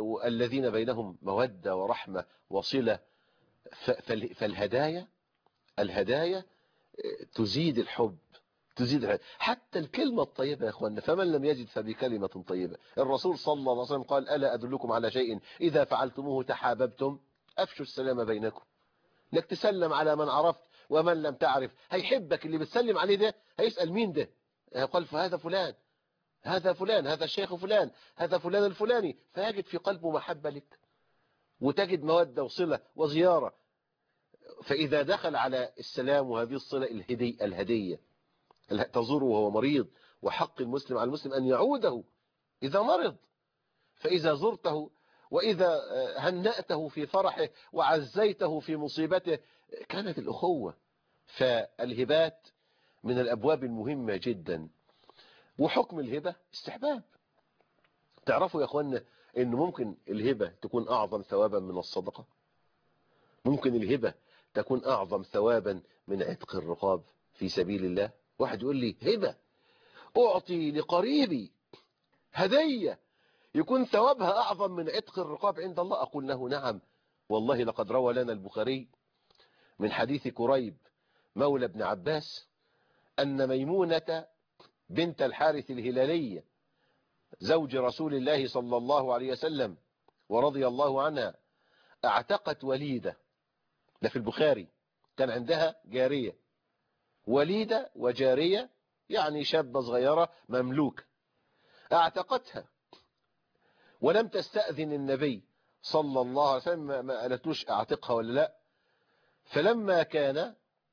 Speaker 1: الذين بينهم مودة ورحمة وصلة. فالهدايا الهدايا تزيد الحب، تزيد الحب. حتى الكلمة الطيبة يا أخوانا، فمن لم يجد فبكلمة طيبة. الرسول صلى الله عليه وسلم قال ألا أدلكم على شيء إذا فعلتموه تحاببتم؟ أفشوا السلام بينكم. انك تسلم على من عرفت ومن لم تعرف، هيحبك اللي بتسلم عليه ده، هيسأل مين ده، قال فهذا فلان، هذا فلان، هذا الشيخ فلان، هذا فلان الفلاني، فيجد في قلبه محبة لك، وتجد مودة وصلة وزيارة. فإذا دخل على السلام وهذه الصلة الهدي الهدية تزوره وهو مريض، وحق المسلم على المسلم أن يعوده إذا مرض. فإذا زرته وإذا هنأته في فرحه وعزيته في مصيبته كانت الأخوة. فالهبات من الأبواب المهمة جدا. وحكم الهبة استحباب. تعرفوا يا أخوانا إن ممكن الهبة تكون أعظم ثوابا من الصدقة. ممكن الهبة تكون أعظم ثوابا من عتق الرقاب في سبيل الله. واحد يقول لي هبة أعطي لقريبي هدية يكون ثوابها أعظم من عتق الرقاب عند الله. أقول له نعم والله لقد روى لنا البخاري من حديث كريب مولى ابن عباس أن ميمونة بنت الحارث الهلالية زوج رسول الله صلى الله عليه وسلم ورضي الله عنها اعتقت وليدة. ده في البخاري. كان عندها جارية، وليدة وجارية يعني شابة صغيرة مملوكة، اعتقتها ولم تستأذن النبي صلى الله عليه وسلم، ما قالتوش اعتقها ولا لا. فلما كان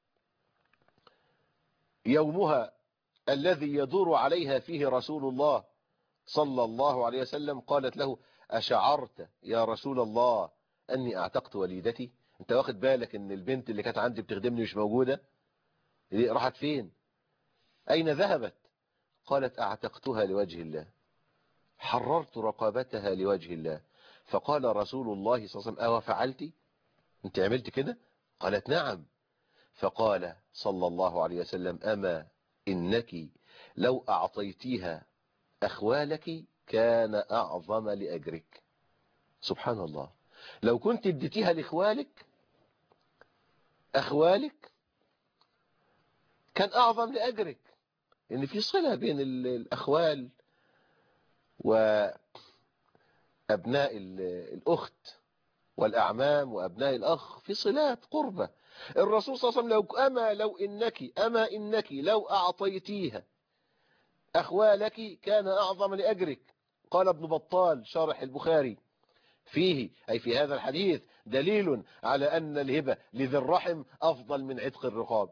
Speaker 1: يومها الذي يدور عليها فيه رسول الله صلى الله عليه وسلم قالت له أشعرت يا رسول الله أني أعتقت وليدتي؟ أنت واخد بالك أن البنت اللي كانت عندي بتخدمني مش موجودة؟ راحت فين؟ أين ذهبت؟ قالت أعتقتها لوجه الله، حررت رقبتها لوجه الله. فقال رسول الله صلى الله عليه وسلم أو فعلت؟ أنت عملت كده؟ قالت نعم. فقال صلى الله عليه وسلم أما إنك لو أعطيتيها أخوالك كان أعظم لأجرك. سبحان الله. لو كنت اديتيها لإخوالك أخوالك كان أعظم لأجرك. إن في صلة بين الأخوال وأبناء الأخت والأعمام وأبناء الأخ، في صلات قربة. الرسول صلى الله عليه وسلم لو أما لو إنك أما إنك لو أعطيتيها أخوالك كان أعظم لأجرك. قال ابن بطال شارح البخاري فيه أي في هذا الحديث دليل على أن الهبة لذي الرحم أفضل من عتق الرقاب.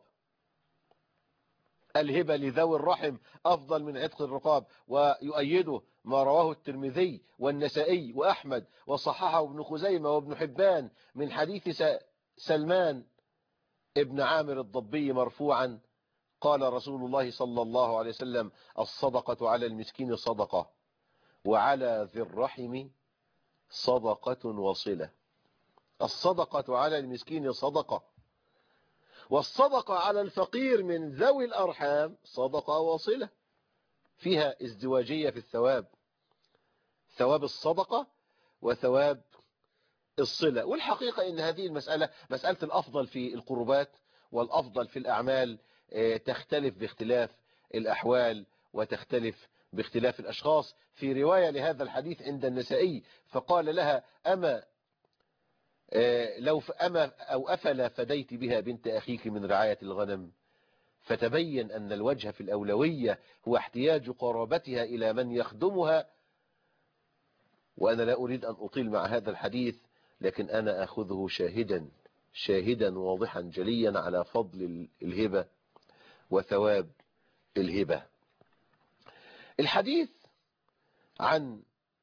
Speaker 1: الهبة لذوي الرحم أفضل من عتق الرقاب. ويؤيده ما رواه الترمذي والنسائي وأحمد وصححه ابن خزيمة وابن حبان من حديث سلمان ابن عامر الضبي مرفوعا قال رسول الله صلى الله عليه وسلم الصدقة على المسكين صدقة وعلى ذي الرحم صدقة وصلة. الصدقة على المسكين صدقة، والصدقة على الفقير من ذوي الأرحام صدقة وصلة. فيها ازدواجية في الثواب، ثواب الصدقة وثواب الصلة. والحقيقة ان هذه المسألة مسألة الأفضل في القربات والأفضل في الأعمال تختلف باختلاف الأحوال وتختلف باختلاف الأشخاص. في رواية لهذا الحديث عند النسائي فقال لها أما لو أما أو أفلا فديت بها بنت أخيك من رعاية الغنم. فتبين أن الوجه في الأولوية هو احتياج قرابتها إلى من يخدمها. وأنا لا أريد أن أطيل مع هذا الحديث، لكن أنا أخذه شاهدا شاهدا واضحا جليا على فضل الهبة وثواب الهبة. الحديث عن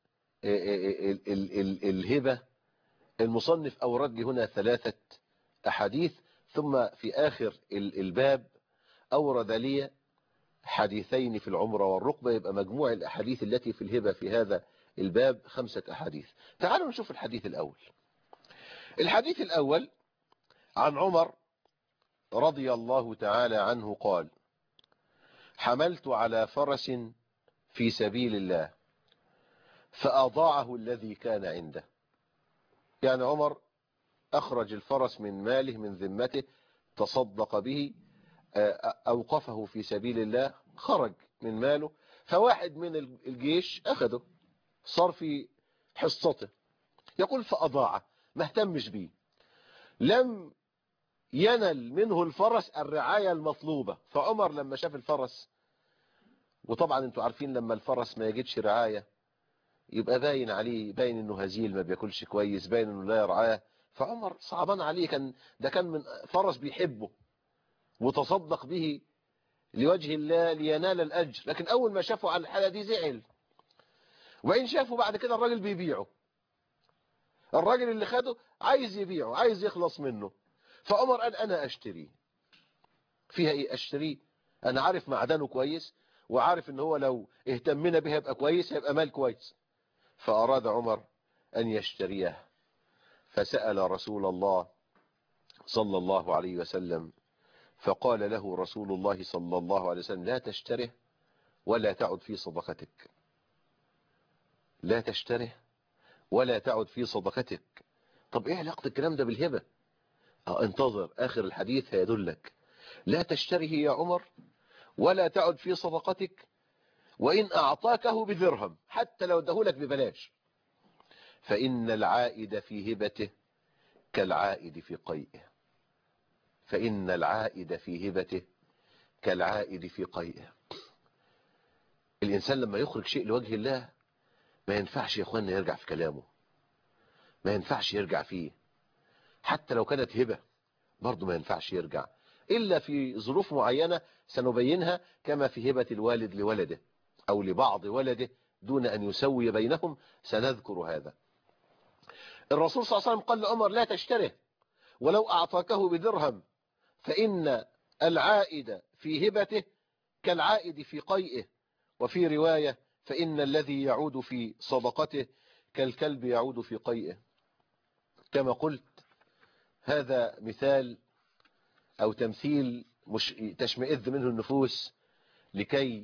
Speaker 1: الهبة المصنف أورد لي هنا ثلاثة أحاديث، ثم في آخر الباب أورد لي حديثين في العمرة والرقبة، يبقى مجموع الأحاديث التي في الهبة في هذا الباب خمسة أحاديث. تعالوا نشوف الحديث الأول. الحديث الأول عن عمر رضي الله تعالى عنه قال حملت على فرس في سبيل الله فأضاعه الذي كان عنده. يعني عمر أخرج الفرس من ماله من ذمته، تصدق به أوقفه في سبيل الله، خرج من ماله، فواحد من الجيش أخده صار في حصته، يقول فأضاعه، ما اهتمش بيه، لم ينل منه الفرس الرعاية المطلوبة. فعمر لما شاف الفرس، وطبعا انتوا عارفين لما الفرس ما يجدش رعاية يبقى باين عليه، باين انه هزيل، ما بياكلش كويس، باين انه لا يرعاه. فعمر صعبان عليه، كان ده كان من فرس بيحبه وتصدق به لوجه الله لينال الأجر، لكن أول ما شافوا على الحالة دي زعل. وإن شافوا بعد كده الراجل بيبيعه، الراجل اللي خده عايز يبيعه، عايز يخلص منه. فعمر قال أنا أشتري. فيها إيه أشتري؟ أنا عارف معدنه كويس، وعارف إن هو لو اهتمنا به يبقى كويس، هيبقى مال كويس. فأراد عمر أن يشتريه، فسأل رسول الله صلى الله عليه وسلم، فقال له رسول الله صلى الله عليه وسلم لا تشتره ولا تعد في صدقتك، لا تشتره ولا تعد في صدقتك. طب ايه علاقة الكلام ده بالهبة؟ اه انتظر آخر الحديث هيدلك. لا تشتره يا عمر ولا تعد في صدقتك، وإن أعطاكه بدرهم، حتى لو ادهولك ببلاش، فإن العائد في هبته كالعائد في قيئه، فإن العائد في هبته كالعائد في قيئه. الإنسان لما يخرج شيء لوجه الله ما ينفعش يا اخوانا يرجع في كلامه، ما ينفعش يرجع فيه، حتى لو كانت هبة برضه ما ينفعش يرجع، إلا في ظروف معينة سنبينها، كما في هبة الوالد لولده أو لبعض ولده دون أن يسوي بينهم، سنذكر هذا. الرسول صلى الله عليه وسلم قال لعمر لا تشتره ولو أعطاكه بدرهم، فإن العائد في هبته كالعائد في قيئه. وفي رواية فإن الذي يعود في صدقته كالكلب يعود في قيئه. كما قلت هذا مثال أو تمثيل مش تشمئذ منه النفوس لكي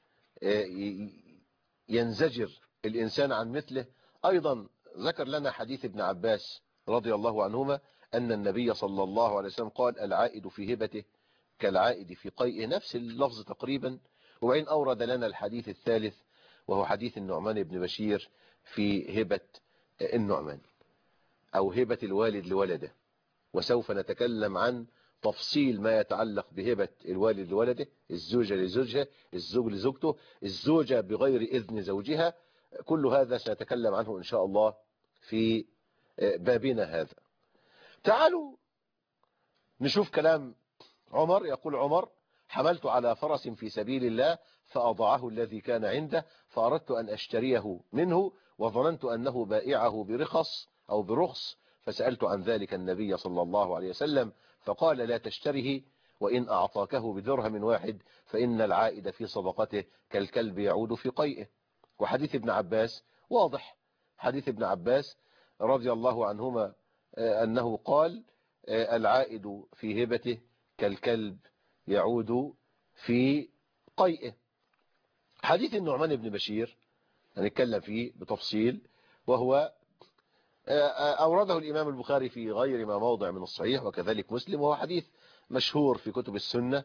Speaker 1: ينزجر الإنسان عن مثله. أيضا ذكر لنا حديث ابن عباس رضي الله عنهما أن النبي صلى الله عليه وسلم قال العائد في هبته كالعائد في قيئه، نفس اللفظ تقريبا. وبعدين أورد لنا الحديث الثالث وهو حديث النعمان بن بشير في هبة النعمان أو هبة الوالد لولده، وسوف نتكلم عن تفصيل ما يتعلق بهبة الوالد لولده، الزوجة لزوجها، الزوج لزوجته، الزوجة بغير إذن زوجها، كل هذا سنتكلم عنه إن شاء الله في بابنا هذا. تعالوا نشوف كلام عمر. يقول عمر حملت على فرس في سبيل الله فأضاعه الذي كان عنده، فأردت أن أشتريه منه وظننت أنه بائعه برخص أو برخص، فسألت عن ذلك النبي صلى الله عليه وسلم فقال لا تشتره، وإن أعطاكه بدرهم واحد فإن العائد في صدقته كالكلب يعود في قيئه. وحديث ابن عباس واضح، حديث ابن عباس رضي الله عنهما أنه قال العائد في هبته كالكلب يعود في قيئه. حديث النعمان بن بشير هنتكلم فيه بتفصيل، وهو أورده الإمام البخاري في غير ما موضع من الصحيح وكذلك مسلم، وهو حديث مشهور في كتب السنة.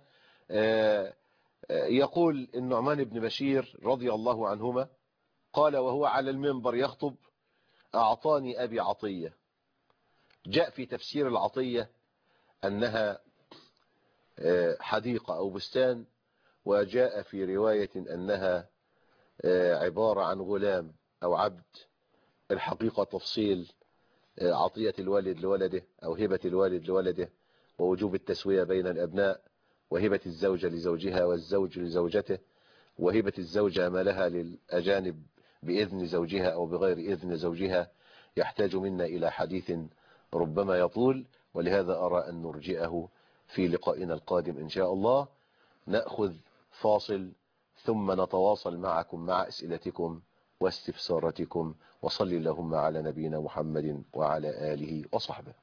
Speaker 1: يقول النعمان بن بشير رضي الله عنهما قال وهو على المنبر يخطب أعطاني أبي عطية. جاء في تفسير العطية أنها حديقة أو بستان، وجاء في رواية أنها عبارة عن غلام أو عبد. الحقيقة تفصيل عطية الوالد لولده أو هبة الوالد لولده، ووجوب التسوية بين الأبناء، وهبة الزوجة لزوجها والزوج لزوجته، وهبة الزوجة ما لها للأجانب بإذن زوجها أو بغير إذن زوجها، يحتاج منا إلى حديث ربما يطول، ولهذا أرى أن نرجئه في لقائنا القادم إن شاء الله. نأخذ فاصل ثم نتواصل معكم مع أسئلتكم واستفساراتكم، وصلي اللهم على نبينا محمد وعلى آله وصحبه.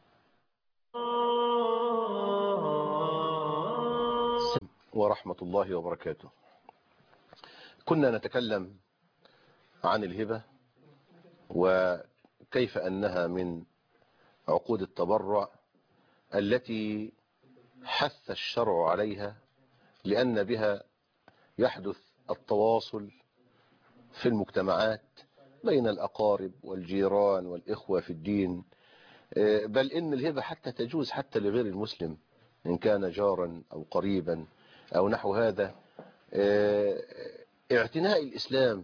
Speaker 1: ورحمة الله وبركاته. كنا نتكلم عن الهبة وكيف أنها من عقود التبرع التي حث الشرع عليها لأن بها يحدث التواصل في المجتمعات بين الأقارب والجيران والإخوة في الدين، بل إن الهبة حتى تجوز حتى لغير المسلم إن كان جارا أو قريبا أو نحو هذا. اعتناء الإسلام.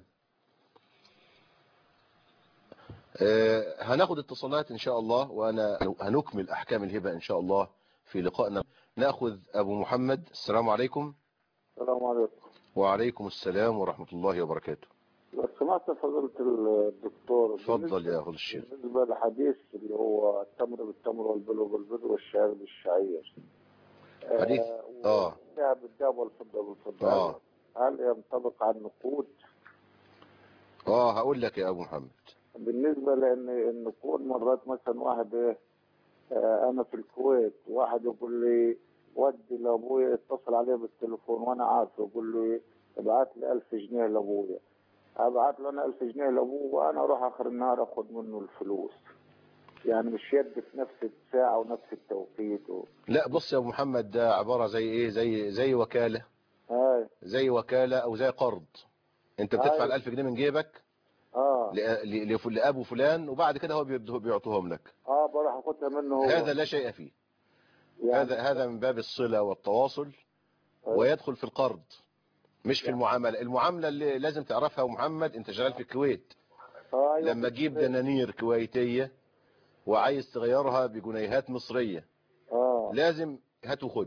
Speaker 1: هناخد اتصالات إن شاء الله، وأنا هنكمل أحكام الهبة إن شاء الله في لقائنا. نأخذ أبو محمد. السلام عليكم.
Speaker 2: السلام عليكم.
Speaker 1: وعليكم السلام ورحمة الله وبركاته.
Speaker 2: لو سمعت فضيلة الدكتور،
Speaker 1: اتفضل يا أخو الشيخ.
Speaker 2: بالنسبة للحديث اللي هو التمر بالتمر والبلو بالبلو والشعير بالشعير،
Speaker 1: حديث اه
Speaker 2: الذهب بالذهب والفضة بالفضة،
Speaker 1: اه
Speaker 2: هل ينطبق على النقود؟
Speaker 1: اه هقول لك يا أبو محمد.
Speaker 2: بالنسبة لأن النقود مرات مثلا واحد ايه آه أنا في الكويت، واحد يقول لي ودي لأبويا، اتصل عليه بالتليفون وأنا عارف، يقول لي ابعت لي ألف جنيه لأبويا، ابعت له انا ألف جنيه لابوه وانا اروح اخر النهار اخد منه الفلوس، يعني مش يد في نفس الساعه ونفس التوقيت و...
Speaker 1: لا بص يا ابو محمد، ده عباره زي ايه، زي زي وكاله.
Speaker 2: هاي.
Speaker 1: زي وكاله او زي قرض. انت بتدفع ال ألف جنيه من جيبك
Speaker 2: اه
Speaker 1: ل- ل- لابو فلان، وبعد كده هو بيد- بيعطوهم لك.
Speaker 2: اه بروح اخدها منه هو.
Speaker 1: هذا لا شيء فيه.
Speaker 2: يعني
Speaker 1: هذا هذا من باب الصله والتواصل، ويدخل في القرض مش في
Speaker 2: يعني
Speaker 1: المعامله. المعامله اللي لازم تعرفها يا ابو محمد، انت شغال في الكويت.
Speaker 2: آه أيوة
Speaker 1: لما تجيب دنانير كويتيه وعايز تغيرها بجنيهات مصريه،
Speaker 2: اه
Speaker 1: لازم هات وخد.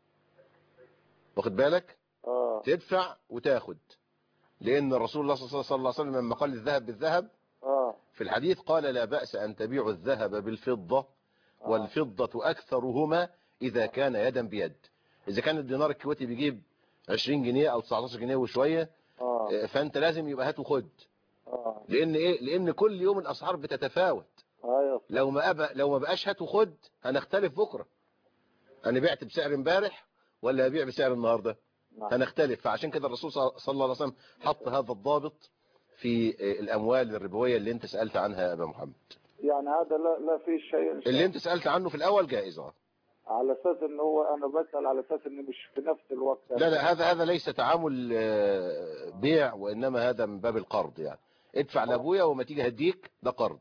Speaker 1: واخد بالك؟
Speaker 2: اه
Speaker 1: تدفع وتاخد. لأن الرسول الله صلى الله عليه وسلم لما قال الذهب بالذهب
Speaker 2: اه
Speaker 1: في الحديث قال لا بأس أن تبيعوا الذهب بالفضة، والفضة أكثرهما إذا كان يدا بيد. إذا كان الدينار الكويتي بيجيب عشرين جنيه أو تسعتاشر جنيه وشوية،
Speaker 2: اه
Speaker 1: فأنت لازم يبقى هات وخد.
Speaker 2: اه
Speaker 1: لأن إيه؟ لأن كل يوم الأسعار بتتفاوت.
Speaker 2: ايوه
Speaker 1: لو ما أبقى لو ما بقاش هات وخد هنختلف بكرة. أنا بعت بسعر امبارح ولا أبيع بسعر النهاردة؟
Speaker 2: نعم.
Speaker 1: هنختلف. فعشان كده الرسول صلى الله عليه وسلم حط هذا الضابط في الأموال الربوية اللي انت سألت عنها يا أبا محمد.
Speaker 2: يعني هذا لا لا في شيء إن شاء
Speaker 1: اللي انت سألت عنه في الأول جائزة.
Speaker 2: على اساس ان هو انا بسال على اساس ان مش في نفس الوقت.
Speaker 1: لا لا هذا هذا ليس تعامل آه، بيع، وإنما هذا من باب القرض. يعني ادفع لأبويا وما تيجي هديك، ده قرض.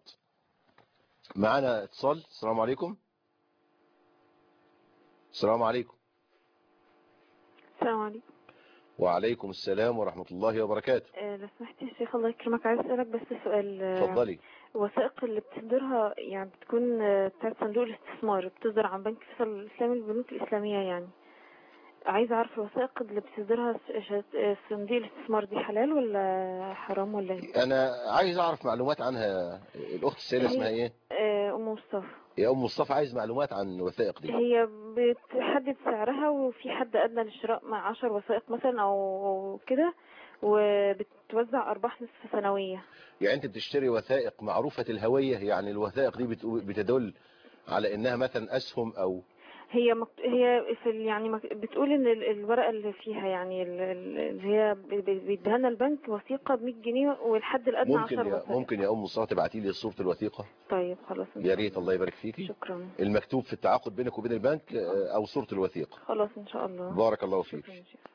Speaker 1: معانا اتصال. السلام عليكم. السلام عليكم.
Speaker 3: السلام عليكم.
Speaker 1: وعليكم السلام ورحمة الله وبركاته.
Speaker 3: آه، لو سمحت يا شيخ الله يكرمك، عايز اسالك بس سؤال. آه،
Speaker 1: اتفضلي.
Speaker 3: الوثائق اللي بتصدرها يعني بتكون آه، بتاعت صندوق الاستثمار، بتصدر عن بنك فيصل الاسلامي، البنوك الاسلاميه يعني. عايز اعرف الوثائق اللي بتصدرها ش- ش- صندوق الاستثمار دي حلال ولا حرام ولا ايه؟
Speaker 1: أنا عايز أعرف معلومات عنها. الأخت السيدة اسمها
Speaker 3: هي
Speaker 1: إيه؟
Speaker 3: آه، ام مصطفى.
Speaker 1: يا أم مصطفى، عايز معلومات عن الوثائق دي.
Speaker 3: هي بتحدد سعرها، وفي حد ادنى للشراء مع عشر وثائق مثلا او كده، وبتوزع ارباح نصف سنويه.
Speaker 1: يعني انت بتشتري وثائق معروفة الهوية، يعني الوثائق دي بتقو- بتدل على انها مثلا اسهم او
Speaker 3: هي مكت... هي في ال... يعني مك... بتقول ان ال- الورقه اللي فيها يعني ال- ال- اللي هي ب- ب- بيديها لنا البنك وثيقه ب مية جنيه والحد الادنى
Speaker 1: ممكن
Speaker 3: عشر
Speaker 1: يا
Speaker 3: وثائق.
Speaker 1: ممكن يا ام مصطفى تبعتي لي صورة الوثيقة؟
Speaker 3: طيب خلاص ان
Speaker 1: يا
Speaker 3: شاء
Speaker 1: ريت.
Speaker 3: الله.
Speaker 1: الله يبارك فيكي.
Speaker 3: شكرا.
Speaker 1: المكتوب في التعاقد بينك وبين البنك آه، او صورة الوثيقة.
Speaker 3: خلاص ان شاء الله.
Speaker 1: بارك الله فيك.
Speaker 3: شكرا يا شيخ.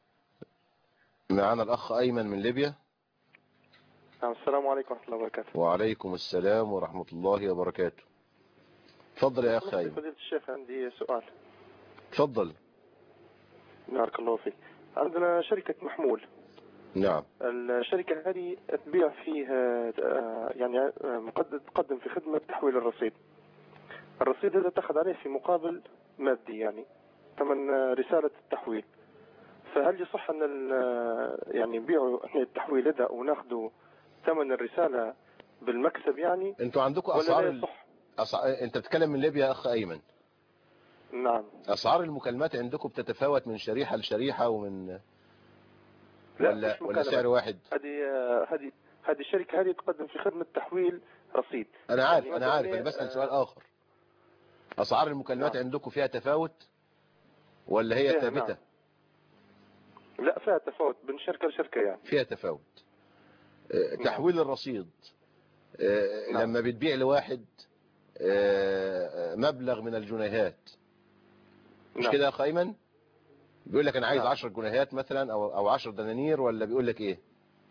Speaker 1: معنا الاخ ايمن من ليبيا.
Speaker 4: السلام عليكم ورحمة الله وبركاته.
Speaker 1: وعليكم السلام ورحمة الله وبركاته. تفضل يا اخ ايمن.
Speaker 4: فضيلة الشيخ عندي سؤال.
Speaker 1: تفضل.
Speaker 4: بارك الله فيك. عندنا شركة محمول.
Speaker 1: نعم.
Speaker 4: الشركة هذه تبيع فيها يعني مقدم تقدم في خدمة تحويل الرصيد. الرصيد هذا تأخذ عليه في مقابل مادي، يعني ثمن رسالة التحويل. فهل يصح أن يعني نبيعوا احنا التحويل هذا وناخذوا ثمن الرسالة بالمكسب يعني؟
Speaker 1: انتوا عندكم
Speaker 4: ولا
Speaker 1: اسعار
Speaker 4: لا يصح؟
Speaker 1: أسع... انت بتتكلم من ليبيا يا اخ ايمن.
Speaker 4: نعم.
Speaker 1: اسعار المكالمات عندكم بتتفاوت من شريحة لشريحة ومن
Speaker 4: لا
Speaker 1: ولا
Speaker 4: مش
Speaker 1: ولا
Speaker 4: مكالمة.
Speaker 1: سعر واحد؟
Speaker 4: هذه هذه هذه الشركة هذه تقدم في خدمة تحويل رصيد.
Speaker 1: انا عارف
Speaker 4: يعني
Speaker 1: انا عارف
Speaker 4: مثلاً
Speaker 1: انا بسأل
Speaker 4: آه،
Speaker 1: سؤال اخر. اسعار المكالمات
Speaker 4: نعم.
Speaker 1: عندكم فيها تفاوت ولا هي
Speaker 4: فيها
Speaker 1: ثابتة؟
Speaker 4: نعم. لا فيها تفاوت بين شركة لشركة يعني.
Speaker 1: فيها تفاوت. آه،
Speaker 4: نعم.
Speaker 1: تحويل الرصيد آه،
Speaker 4: نعم.
Speaker 1: لما بتبيع لواحد آه، مبلغ من الجنيهات، مش
Speaker 4: نعم.
Speaker 1: كده يا أخ أيمن؟ بيقول لك أنا عايز
Speaker 4: نعم.
Speaker 1: عشر جنيهات مثلا أو أو عشر دنانير، ولا بيقول لك إيه؟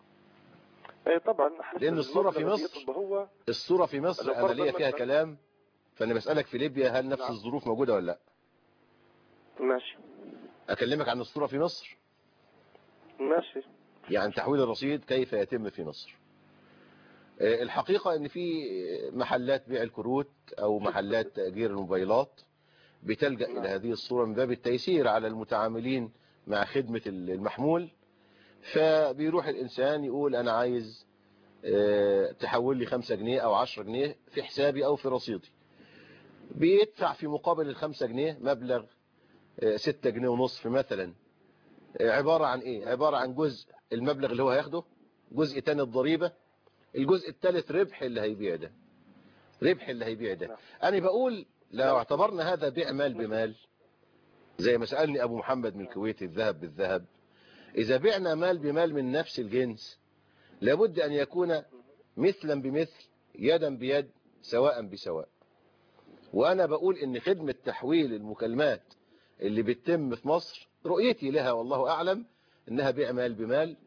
Speaker 4: إيه طبعا حسب
Speaker 1: لأن الصورة في
Speaker 4: المبلغ الذي
Speaker 1: مصر
Speaker 4: يطلبه هو.
Speaker 1: الصورة في مصر
Speaker 4: لو
Speaker 1: أنا
Speaker 4: فرضا
Speaker 1: ليا فيها
Speaker 4: مثلا.
Speaker 1: كلام، فأنا بسألك في ليبيا هل نفس
Speaker 4: نعم.
Speaker 1: الظروف موجودة ولا لا؟
Speaker 4: ماشي.
Speaker 1: أكلمك عن الصورة في مصر،
Speaker 4: ماشي.
Speaker 1: يعني تحويل الرصيد كيف يتم في مصر. الحقيقة ان في محلات بيع الكروت او محلات تأجير الموبايلات بتلجأ
Speaker 4: نعم.
Speaker 1: الى هذه الصورة من باب التيسير على المتعاملين مع خدمة المحمول. فبيروح الانسان يقول انا عايز اه، تحول لي خمسة جنيه او عشرة جنيه في حسابي او في رصيدي. بيدفع في مقابل الخمسة جنيه مبلغ اه، ستة جنيه ونصف مثلا. اه، عبارة عن ايه؟ عبارة عن جزء المبلغ اللي هو هياخده، جزء تاني الضريبة، الجزء الثالث ربح اللي هيبيع ده، ربح اللي هيبيع ده.
Speaker 4: نعم.
Speaker 1: انا بقول لو
Speaker 4: نعم.
Speaker 1: اعتبرنا هذا بيع مال بمال، زي ما سألني ابو محمد من
Speaker 4: نعم.
Speaker 1: الكويت الذهب بالذهب، اذا بعنا مال بمال من نفس الجنس لابد ان يكون مثلا بمثل، يدا بيد، سواء بسواء. وانا بقول ان خدمة تحويل المكالمات اللي بتتم في مصر رؤيتي لها والله اعلم انها بيع مال بمال،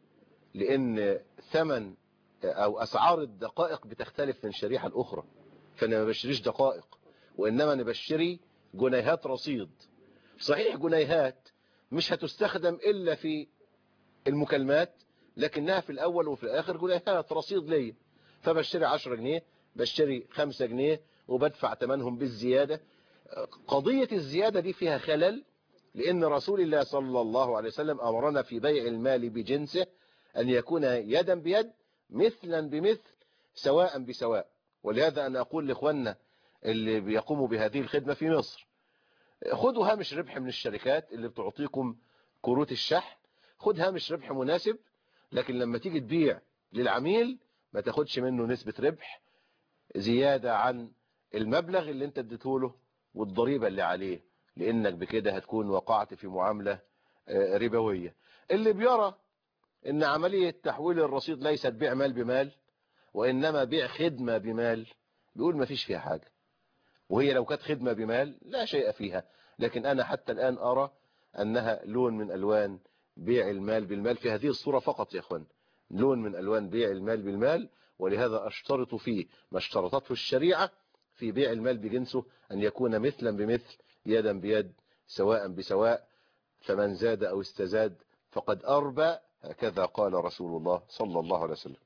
Speaker 1: لان ثمن او اسعار الدقائق بتختلف من شريحة الاخرى. فانا ما بشتريش دقائق، وانما انا بشتري جنيهات رصيد. صحيح جنيهات مش هتستخدم الا في المكالمات، لكنها في الاول وفي الاخر جنيهات رصيد ليا. فبشتري عشرة جنيه، بشتري خمسة جنيه، وبدفع ثمنهم بالزيادة. قضية الزيادة دي فيها خلل، لان رسول الله صلى الله عليه وسلم امرنا في بيع المال بجنسه ان يكون يدا بيد، مثلا بمثل، سواء بسواء. ولهذا انا اقول لاخواننا اللي بيقوموا بهذه الخدمة في مصر، خدوا هامش ربح من الشركات اللي بتعطيكم كروت الشحن، خد هامش ربح مناسب، لكن لما تيجي تبيع للعميل ما تاخدش منه نسبة ربح زيادة عن المبلغ اللي انت اديته له والضريبة اللي عليه، لانك بكده هتكون وقعت في معاملة ربوية. اللي بيرى ان عملية تحويل الرصيد ليست بيع مال بمال وانما بيع خدمة بمال، بيقول ما فيش فيها حاجة. وهي لو كانت خدمة بمال لا شيء فيها، لكن أنا حتى الآن أرى أنها لون من ألوان بيع المال بالمال في هذه الصورة فقط يا أخوان، لون من ألوان بيع المال بالمال. ولهذا أشترط فيه ما اشترطته الشريعة في بيع المال بجنسه، أن يكون مثلا بمثل، يدا بيد، سواء بسواء. فمن زاد أو استزاد فقد أربى، هكذا قال رسول الله صلى الله عليه وسلم.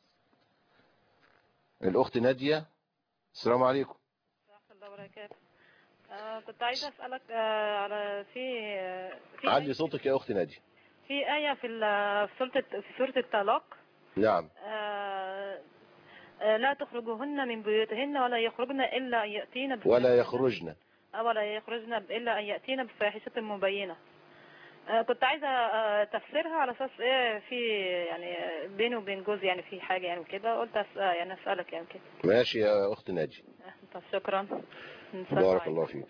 Speaker 1: الأخت نادية، السلام عليكم.
Speaker 5: الله وبركاته. آه كنت عايزة أسألك آه على في آه في
Speaker 1: علي
Speaker 5: آية
Speaker 1: صوتك يا أخت نادية.
Speaker 5: في آية في ال- في سورة في سورة الطلاق.
Speaker 1: نعم.
Speaker 5: آه آه لا تخرجوهن من بيوتهن ولا يخرجن إلا أن يأتين
Speaker 1: ولا يخرجن
Speaker 5: آه ولا يخرجن إلا أن يأتين بفاحشة مبينة. آه كنت عايزة آه تفسيرها على أساس إيه في يعني بيني وبين جوزي يعني في حاجة يعني كده، قلت أسأل يعني أسألك يعني كده.
Speaker 1: ماشي يا أخت ناجي.
Speaker 5: آه طب شكرا.
Speaker 1: بارك الله فيك.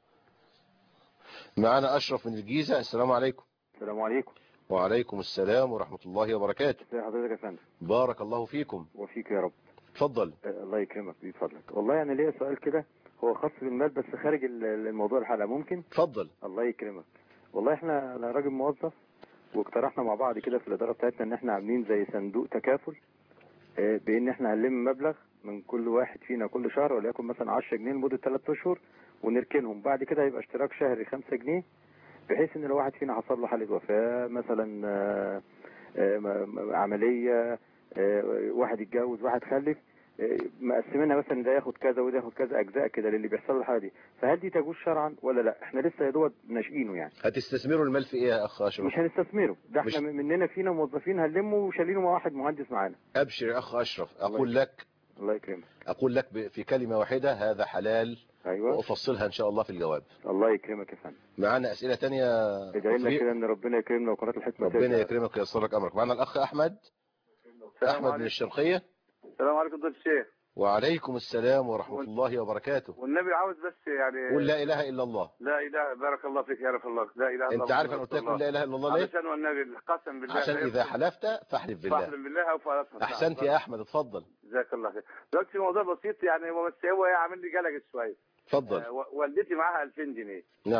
Speaker 1: معنا أشرف من الجيزة، السلام عليكم.
Speaker 6: السلام عليكم.
Speaker 1: وعليكم السلام ورحمة الله وبركاته.
Speaker 6: ازي حضرتك يا فندم؟
Speaker 1: بارك الله فيكم.
Speaker 6: وفيك يا رب.
Speaker 1: اتفضل.
Speaker 6: آه الله يكرمك بفضلك. والله انا ليا سؤال كده هو خاص بالمال بس خارج الموضوع الحلقة، ممكن؟
Speaker 1: اتفضل.
Speaker 6: الله يكرمك. والله احنا انا راجل موظف، واقترحنا مع بعض كده في الاداره بتاعتنا ان احنا عاملين زي صندوق تكافل، آه بان احنا هنلم مبلغ من كل واحد فينا كل شهر، وليكن مثلا عشرة جنيه لمده ثلاث اشهر، ونركنهم. بعد كده هيبقى اشتراك شهري خمسة جنيه، بحيث ان لو واحد فينا حصل له حاله وفاه مثلا، آه آه عمليه، آه واحد اتجوز، واحد خلف، مقسمينها مثلا ده ياخد كذا وده ياخد كذا اجزاء كده للي بيحصل له الحاله دي. فهل دي تجوز شرعا ولا لا؟ احنا لسه يا دوب ناشئينه يعني.
Speaker 1: هتستثمروا المال في ايه يا اخ اشرف؟
Speaker 6: مش هنستثمره، ده احنا
Speaker 1: مش...
Speaker 6: مننا فينا موظفين هنلمه وشالينه مع واحد مهندس معانا.
Speaker 1: ابشر يا اخ اشرف، اقول
Speaker 6: الله
Speaker 1: لك
Speaker 6: الله يكرمك.
Speaker 1: اقول لك في كلمة واحدة، هذا حلال.
Speaker 6: ايوه.
Speaker 1: وافصلها ان شاء الله في الجواب.
Speaker 6: الله يكرمك يا فندم.
Speaker 1: معنا اسئلة تانية؟
Speaker 6: ادعي لنا كده ان ربنا يكرمنا وقناه الحكمه ترجع.
Speaker 1: ربنا يكرمك وييسر لك امرك. معنا الاخ احمد. احمد من الشرقية.
Speaker 7: السلام عليكم ضيف الشيخ.
Speaker 1: وعليكم السلام ورحمة الله وبركاته.
Speaker 7: والنبي عاوز بس يعني
Speaker 1: قول لا اله الا الله.
Speaker 7: لا اله، بارك الله فيك يا رب، الله لا اله الا الله.
Speaker 1: انت عارف انا قلت لك قول لا اله الا الله ليه؟
Speaker 7: علشان والنبي قسم بالله،
Speaker 1: عشان اذا حلفت فاحلف بالله.
Speaker 7: فاحلف بالله او فاصدق.
Speaker 1: احسنت يا احمد، اتفضل.
Speaker 7: جزاك الله خير. دلوقتي في موضوع بسيط يعني، هو بس هو عامل لي قلق شويه.
Speaker 1: اتفضل.
Speaker 7: آه والدتي معاها ألفين جنيه.
Speaker 1: نعم.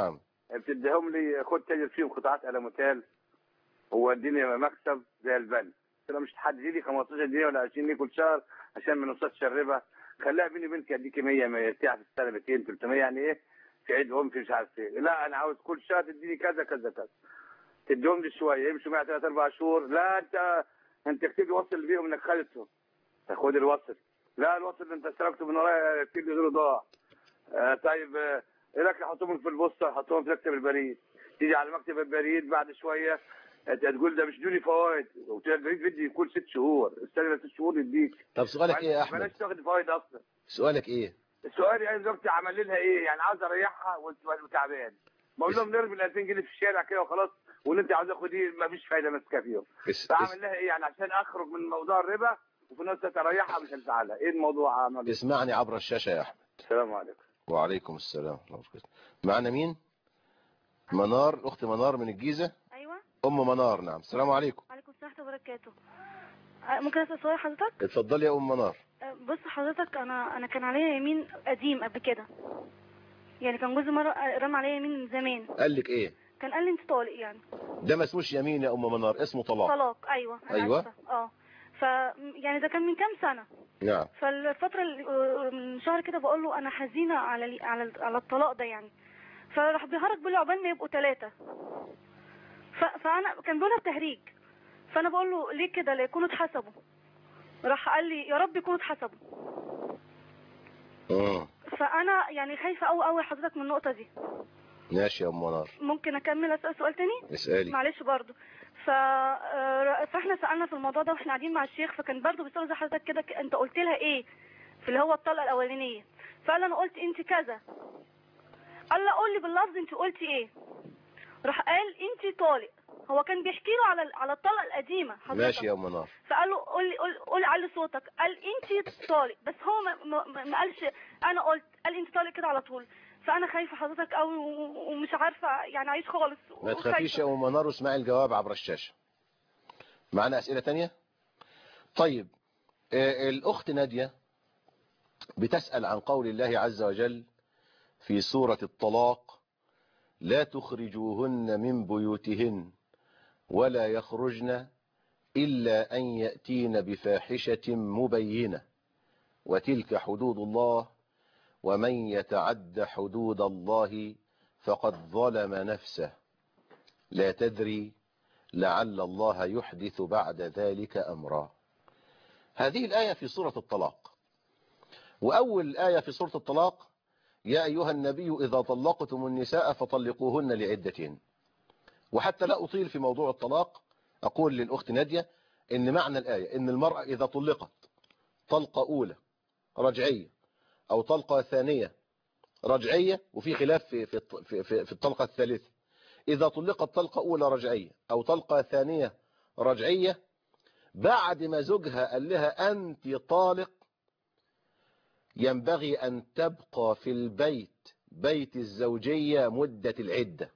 Speaker 7: بتديهم لي خد تاجر فيهم قطعات الموتيل واديني مكسب زي البنك. انا مش تحدي لي خمستاشر جنيه ولا عشرين جنيه كل شهر عشان ما نوصلش الربا. خليها بيني وبينك اديك مية مية بتاع في السنه ميتين تلتمية يعني ايه في عيد ام في مش عارف ايه. لا انا عاوز كل شهر تديني كذا كذا كذا. تديهم لي شويه يمشوا معي ثلاث اربع شهور. لا انت انت اكتب لي وصل بيهم انك خدته. تاخد الوصل. لا الوصل اللي انت سرقته من ورايا اكتب لي غيره ضاع. آه طيب آه ايه رايك احطهم في البوسطه احطهم في مكتب البريد. تيجي على مكتب البريد بعد شويه انت تقول ده مش دوني فوائد. البريد بدي كل ست شهور. استنى ست شهور يديك.
Speaker 1: طب سؤالك ايه يا احمد؟
Speaker 7: بلاش تاخد فوائد اصلا.
Speaker 1: سؤالك ايه؟
Speaker 7: السؤال يعني دلوقتي عمل لها ايه؟ يعني عاوز اريحها وتعبان. بقول لهم نرمي ال ألفين جنيه في الشارع كده وخلاص واللي انت عاوز تاخد ايه ما فيش فايده ماسكه فيهم. فاعمل لها ايه يعني عشان اخرج من موضوع الربا وفي نفس الوقت اريحها مش هنزعلها. ايه الموضوع عمل؟
Speaker 1: اسمعني عبر الشاشه يا احمد.
Speaker 7: السلام عليكم.
Speaker 1: وعليكم السلام ورحمه الله وبركاته. معنا مين؟ منار. الاخت منار من الجيزه.
Speaker 8: ايوه
Speaker 1: ام منار. نعم. السلام عليكم.
Speaker 8: وعليكم السلام ورحمه الله وبركاته. ممكن اسال سؤال حضرتك؟
Speaker 1: اتفضلي يا ام منار.
Speaker 8: بص حضرتك انا انا كان عليا يمين قديم قبل كده. يعني كان جوزي مره رمى عليا يمين من زمان.
Speaker 1: قال لك ايه؟
Speaker 8: كان قال لي انت طالق يعني.
Speaker 1: ده ما اسموش يمين يا ام منار، اسمه طلاق.
Speaker 8: طلاق ايوه.
Speaker 1: ايوه
Speaker 8: اه ف يعني ده كان من كام سنه.
Speaker 1: نعم.
Speaker 8: فالفتره من شهر كده بقول له انا حزينه على على على الطلاق ده يعني. فراح بيهرج بيقول لي عقبال ما يبقوا ثلاثه. فانا كان بيقولها بتهريج. فانا بقول له ليه كده لا يكونوا اتحسبوا. راح قال لي يا رب يكونوا اتحسبوا.
Speaker 1: امم
Speaker 8: فانا يعني خايفه قوي قوي حضرتك من النقطه دي.
Speaker 1: ماشي يا ام منار.
Speaker 8: ممكن اكمل اسال سؤال تاني؟
Speaker 1: اسالي.
Speaker 8: معلش برضو. ف... فاحنا سالنا في الموضوع ده واحنا قاعدين مع الشيخ فكان برضو بيسالوا زي حضرتك كده انت قلت لها ايه في اللي هو الطلقه الاولانيه. فقال انا قلت انت كذا. قال لا قول لي باللفظ انت قلتي ايه. راح قال انت طالق. هو كان بيحكي له على على الطلقه القديمه حضرتك.
Speaker 1: ماشي يا ام منار.
Speaker 8: فقال له قول لي قول قول علي صوتك. قال انت طالق بس هو ما, ما, ما قالش انا قلت. قال انت طالق كده على طول. فانا خايفه حضرتك قوي ومش عارفه يعني اعيش خالص.
Speaker 1: ما تخافيش يا ام منار واسمعي الجواب عبر الشاشه. معنا اسئله تانية؟ طيب آه الاخت ناديه بتسال عن قول الله عز وجل في سوره الطلاق لا تخرجوهن من بيوتهن ولا يخرجن إلا أن يأتين بفاحشة مبينة وتلك حدود الله ومن يتعد حدود الله فقد ظلم نفسه لا تدري لعل الله يحدث بعد ذلك أمرا. هذه الآية في سورة الطلاق. وأول آية في سورة الطلاق يا أيها النبي إذا طلقتم النساء فطلقوهن لعدتهن. وحتى لا أطيل في موضوع الطلاق أقول للأخت نادية إن معنى الآية إن المرأة إذا طلقت طلقة أولى رجعية أو طلقة ثانية رجعية وفي خلاف في, في, في, في, في الطلقة الثالثة إذا طلقت طلقة أولى رجعية أو طلقة ثانية رجعية بعد ما زوجها قال لها أنت طالق ينبغي أن تبقى في البيت بيت الزوجية مدة العدة.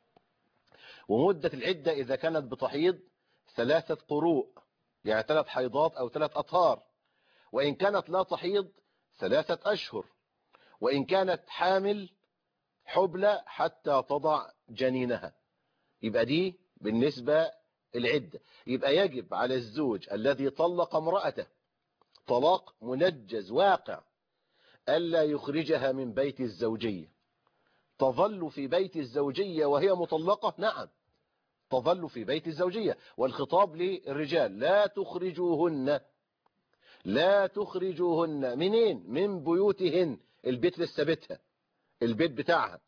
Speaker 1: ومدة العدة إذا كانت بتحيض ثلاثة قروء يعني ثلاث حيضات أو ثلاث أطهار. وإن كانت لا تحيض ثلاثة أشهر. وإن كانت حامل حبلى حتى تضع جنينها. يبقى دي بالنسبة العدة. يبقى يجب على الزوج الذي طلق امرأته طلاق منجز واقع ألا يخرجها من بيت الزوجية. تظل في بيت الزوجية وهي مطلقة. نعم تظل في بيت الزوجية. والخطاب للرجال لا تخرجوهن لا تخرجوهن منين؟ من بيوتهن. البيت لسه بيتها البيت بتاعها.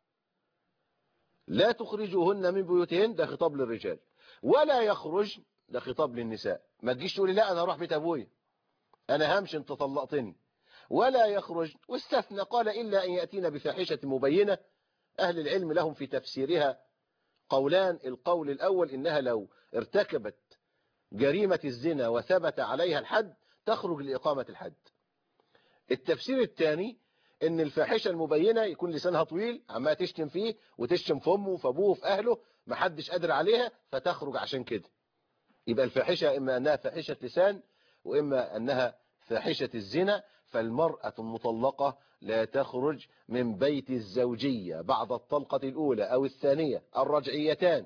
Speaker 1: لا تخرجوهن من بيوتهن ده خطاب للرجال. ولا يخرج ده خطاب للنساء. ما تجيش تقولي لا انا هروح بيت ابويا انا همشي انت طلقتني. ولا يخرج واستثنى قال الا ان ياتينا بفاحشة مبينة. اهل العلم لهم في تفسيرها قولان. القول الاول انها لو ارتكبت جريمة الزنا وثبت عليها الحد تخرج لإقامة الحد. التفسير الثاني ان الفاحشة المبينة يكون لسانها طويل عما تشتم فيه وتشتم في امه وفي ابوه وفي اهله ما حدش قادر عليها فتخرج عشان كده. يبقى الفاحشة اما انها فاحشة لسان واما انها فاحشة الزنا. فالمرأة المطلقة لا تخرج من بيت الزوجية بعد الطلقة الأولى أو الثانية الرجعيتان،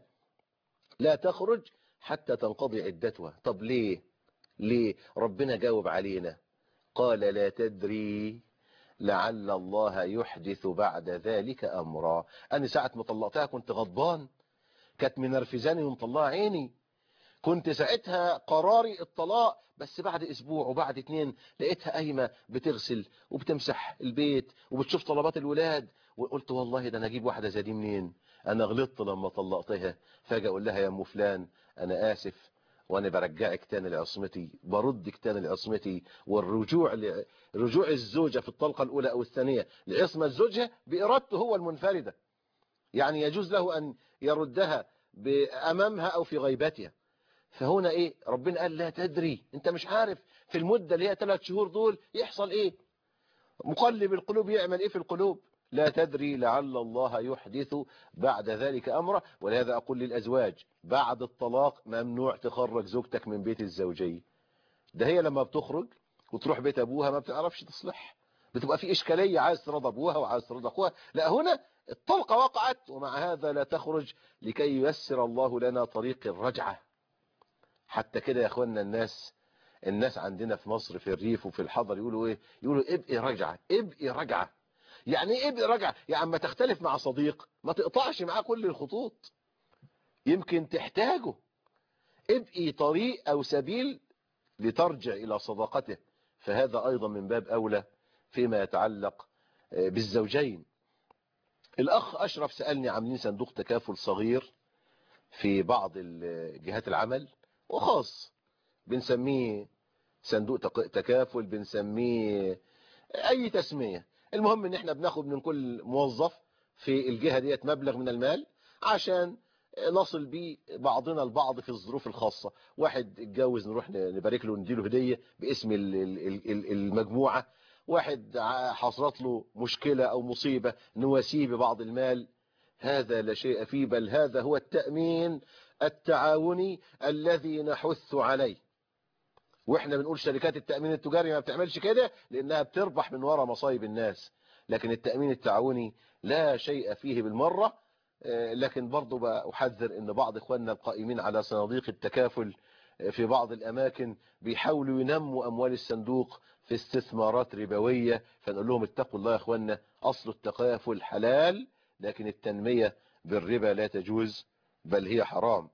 Speaker 1: لا تخرج حتى تنقضي عدتها. طب ليه؟ ليه؟ ربنا جاوب علينا قال لا تدري لعل الله يحدث بعد ذلك أمرا. أنا ساعة ما طلقتها كنت غضبان، كانت منرفزاني ومطلعها عيني، كنت ساعتها قراري الطلاق، بس بعد اسبوع وبعد اتنين لقيتها قايمه بتغسل وبتمسح البيت وبتشوف طلبات الولاد، وقلت والله ده انا اجيب واحده زي دي منين؟ انا غلطت لما طلقتها. فاجي اقول لها يا ام فلان انا اسف وانا برجعك تاني لعصمتي، بردك تاني لعصمتي. والرجوع ل... رجوع الزوجه في الطلقه الاولى او الثانيه لعصمه زوجها بارادته هو المنفرده، يعني يجوز له ان يردها امامها او في غيبتها. فهنا ايه؟ ربنا قال لا تدري، انت مش عارف في المدة اللي هي ثلاث شهور دول يحصل ايه، مقلب القلوب يعمل ايه في القلوب. لا تدري لعل الله يحدث بعد ذلك امره. ولهذا اقول للازواج بعد الطلاق ممنوع تخرج زوجتك من بيت الزوجية. ده هي لما بتخرج وتروح بيت ابوها ما بتعرفش تصلح، بتبقى في اشكالية، عايز ترضى ابوها وعايز ترضى اخوها. لا، هنا الطلقة وقعت ومع هذا لا تخرج لكي ييسر الله لنا طريق الرجعة. حتى كده يا اخوانا الناس الناس عندنا في مصر في الريف وفي الحضر يقولوا ايه؟ يقولوا ابقي رجعه، ابقي رجعه. يعني ايه ابقي رجعه؟ يعني اما تختلف مع صديق ما تقطعش معاه كل الخطوط، يمكن تحتاجه، ابقي طريق او سبيل لترجع الى صداقته. فهذا ايضا من باب اولى فيما يتعلق بالزوجين. الاخ اشرف سألني عاملين صندوق تكافل صغير في بعض جهات العمل وخاص، بنسميه صندوق تكافل، بنسميه اي تسمية. المهم ان احنا بناخد من كل موظف في الجهة ديت مبلغ من المال عشان نصل بيه بعضنا البعض في الظروف الخاصة. واحد اتجوز نروح نبارك له نديله هدية باسم المجموعة، واحد حصلت له مشكلة او مصيبة نواسيه ببعض المال. هذا لا شيء فيه، بل هذا هو التأمين التعاوني الذي نحث عليه. واحنا بنقول شركات التأمين التجاري ما بتعملش كده لانها بتربح من وراء مصايب الناس، لكن التأمين التعاوني لا شيء فيه بالمرة. لكن برضو بأحذر ان بعض اخواننا القائمين على صناديق التكافل في بعض الاماكن بيحاولوا ينموا اموال الصندوق في استثمارات ربوية، فنقول لهم اتقوا الله يا اخواننا، اصل التكافل حلال لكن التنمية بالربا لا تجوز بل هي حرام.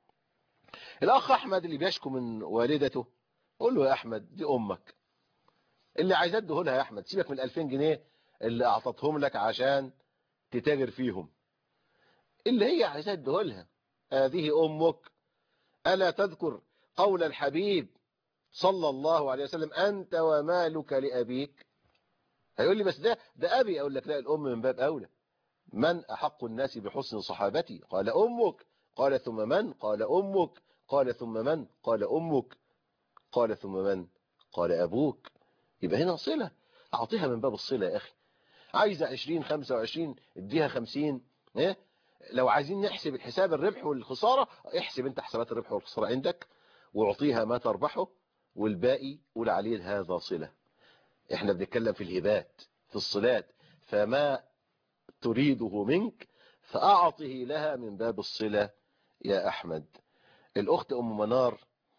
Speaker 1: الاخ احمد اللي بيشكو من والدته، قول له يا احمد دي امك، اللي عايز اديه لها يا احمد، سيبك من الألفين جنيه اللي اعطتهم لك عشان تتاجر فيهم، اللي هي عايز اديه لها. هذه امك. الا تذكر قول الحبيب صلى الله عليه وسلم انت ومالك لابيك؟ هيقول لي بس ده ده ابي، اقول لك لا، الام من باب اولى. من احق الناس بحسن صحابتي؟ قال امك. قال ثم من؟ قال امك. قال ثم من؟ قال امك. قال ثم من؟ قال أبوك. يبقى هنا صلة، أعطيها من باب الصلة يا أخي. عايزة عشرين خمسة وعشرين اديها خمسين. إيه؟ لو عايزين نحسب الحساب الربح والخسارة، احسب انت حسابات الربح والخسارة عندك واعطيها ما تربحه، والباقي قول عليه هذا صلة. احنا بنتكلم في الهبات في الصلات، فما تريده منك فأعطه لها من باب الصلة يا أحمد. الأخت أم منار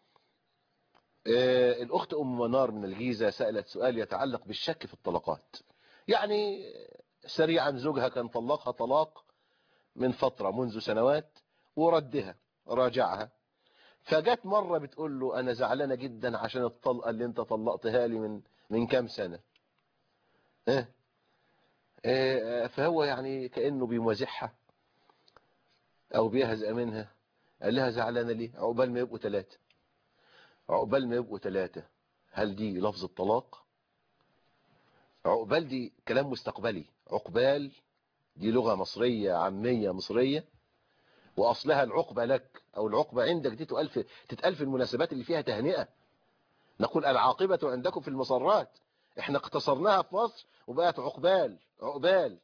Speaker 1: الأخت أم منار من الجيزة سألت سؤال يتعلق بالشك في الطلقات. يعني سريعا زوجها كان طلقها طلاق من فترة منذ سنوات وردها راجعها، فجت مرة بتقول له أنا زعلانة جدا عشان الطلقة اللي انت طلقتها لي من من كام سنة. اه اه فهو يعني كأنه بيمازحها أو بيهزأ منها. قال لها زعلانة ليه؟ عقبال ما يبقوا ثلاثة. عقبال ما يبقوا ثلاثة، هل دي لفظ الطلاق؟ عقبال دي كلام مستقبلي، عقبال دي لغة مصرية عامية مصرية، وأصلها العقبة لك أو العقبة عندك دي تتقال في تتقال في المناسبات اللي فيها تهنئة. نقول العاقبة عندكم في المسرات، احنا اقتصرناها في مصر وبقت عقبال. عقبال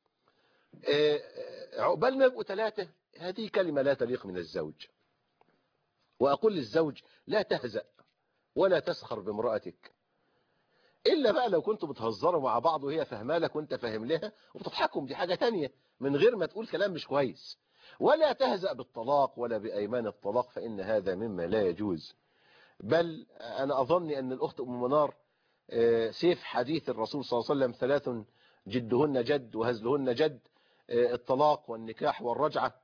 Speaker 1: عقبال ما يبقوا ثلاثة، هذه كلمة لا تليق من الزوج. وأقول للزوج لا تهزأ ولا تسخر بامرأتك. إلا بقى لو كنتوا بتهزروا مع بعض وهي فاهمه لك وانت فاهم لها وبتضحكوا، دي حاجة تانية من غير ما تقول كلام مش كويس. ولا تهزأ بالطلاق ولا بأيمان الطلاق، فإن هذا مما لا يجوز. بل أنا أظن أن الأخت أم منار سيف حديث الرسول صلى الله عليه وسلم ثلاث جدهن جد وهزلهن جد، الطلاق والنكاح والرجعة،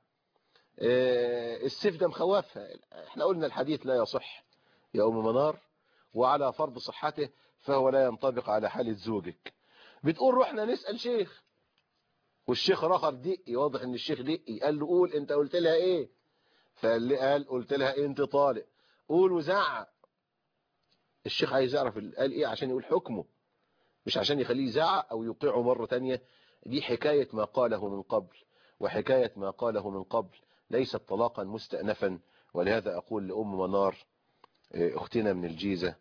Speaker 1: السيف ده مخوفها. احنا قلنا الحديث لا يصح يا أم منار، وعلى فرض صحته فهو لا ينطبق على حالة زوجك. بتقول رحنا نسأل شيخ، والشيخ رخر دقي، واضح ان الشيخ دقي، قال له قول انت قلت لها ايه؟ فاللي قال قلت لها انت طالق. قول وزعق. الشيخ عايز يعرف قال ايه عشان يقول حكمه، مش عشان يخليه يزعق او يوقعه مرة تانية. دي حكاية ما قاله من قبل، وحكاية ما قاله من قبل ليست طلاقا مستأنفا. ولهذا اقول لأم منار اختنا من الجيزة،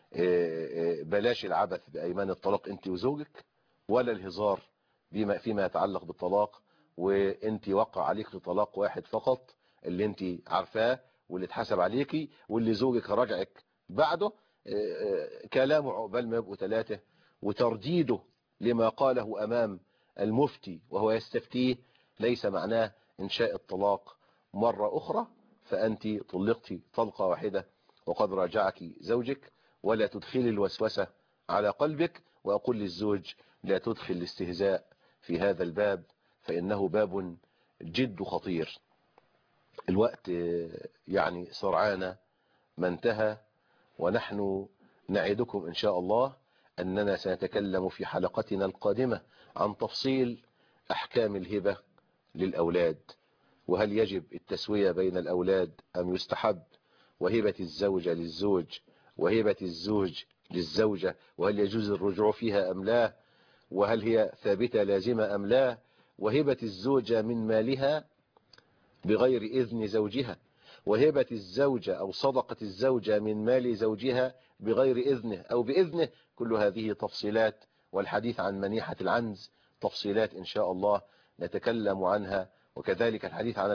Speaker 1: بلاش العبث بأيمان الطلاق انت وزوجك، ولا الهزار بما فيما يتعلق بالطلاق. وانت وقع عليك طلاق واحد فقط اللي انت عارفاه واللي اتحسب عليكي، واللي زوجك رجعك بعده. كلامه عقبال ما يبقوا ثلاثة، وترديده لما قاله أمام المفتي وهو يستفتيه ليس معناه إنشاء الطلاق مرة أخرى. فأنت طلقتي طلقة واحدة وقد راجعك زوجك. ولا تدخل الوسوسة على قلبك. وأقول للزوج لا تدخل الاستهزاء في هذا الباب، فإنه باب جد خطير. الوقت يعني سرعان ما انتهى، ونحن نعدكم إن شاء الله أننا سنتكلم في حلقتنا القادمة عن تفصيل أحكام الهبة للأولاد، وهل يجب التسوية بين الأولاد أم يستحب، وهبة الزوجة للزوج وهبة الزوج للزوجة، وهل يجوز الرجوع فيها أم لا، وهل هي ثابتة لازمة أم لا، وهبة الزوجة من مالها بغير إذن زوجها، وهبة الزوجة أو صدقة الزوجة من مال زوجها بغير إذنه أو بإذنه. كل هذه تفصيلات، والحديث عن منيحة العنز تفصيلات إن شاء الله نتكلم عنها، وكذلك الحديث عن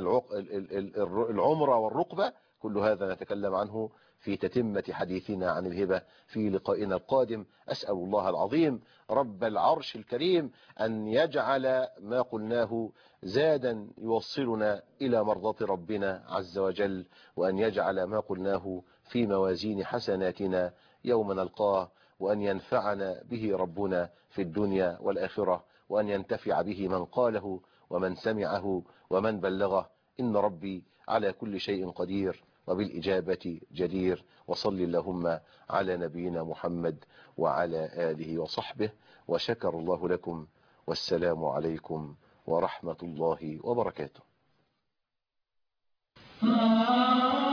Speaker 1: العمرة والرقبة، كل هذا نتكلم عنه في تتمة حديثنا عن الهبة في لقائنا القادم. أسأل الله العظيم رب العرش الكريم أن يجعل ما قلناه زادا يوصلنا إلى مرضاة ربنا عز وجل، وأن يجعل ما قلناه في موازين حسناتنا يوم نلقاه، وأن ينفعنا به ربنا في الدنيا والآخرة، وأن ينتفع به من قاله ومن سمعه ومن بلغه. إن ربي على كل شيء قدير وبالإجابة جدير. وصل اللهم على نبينا محمد وعلى آله وصحبه، وشكر الله لكم، والسلام عليكم ورحمة الله وبركاته.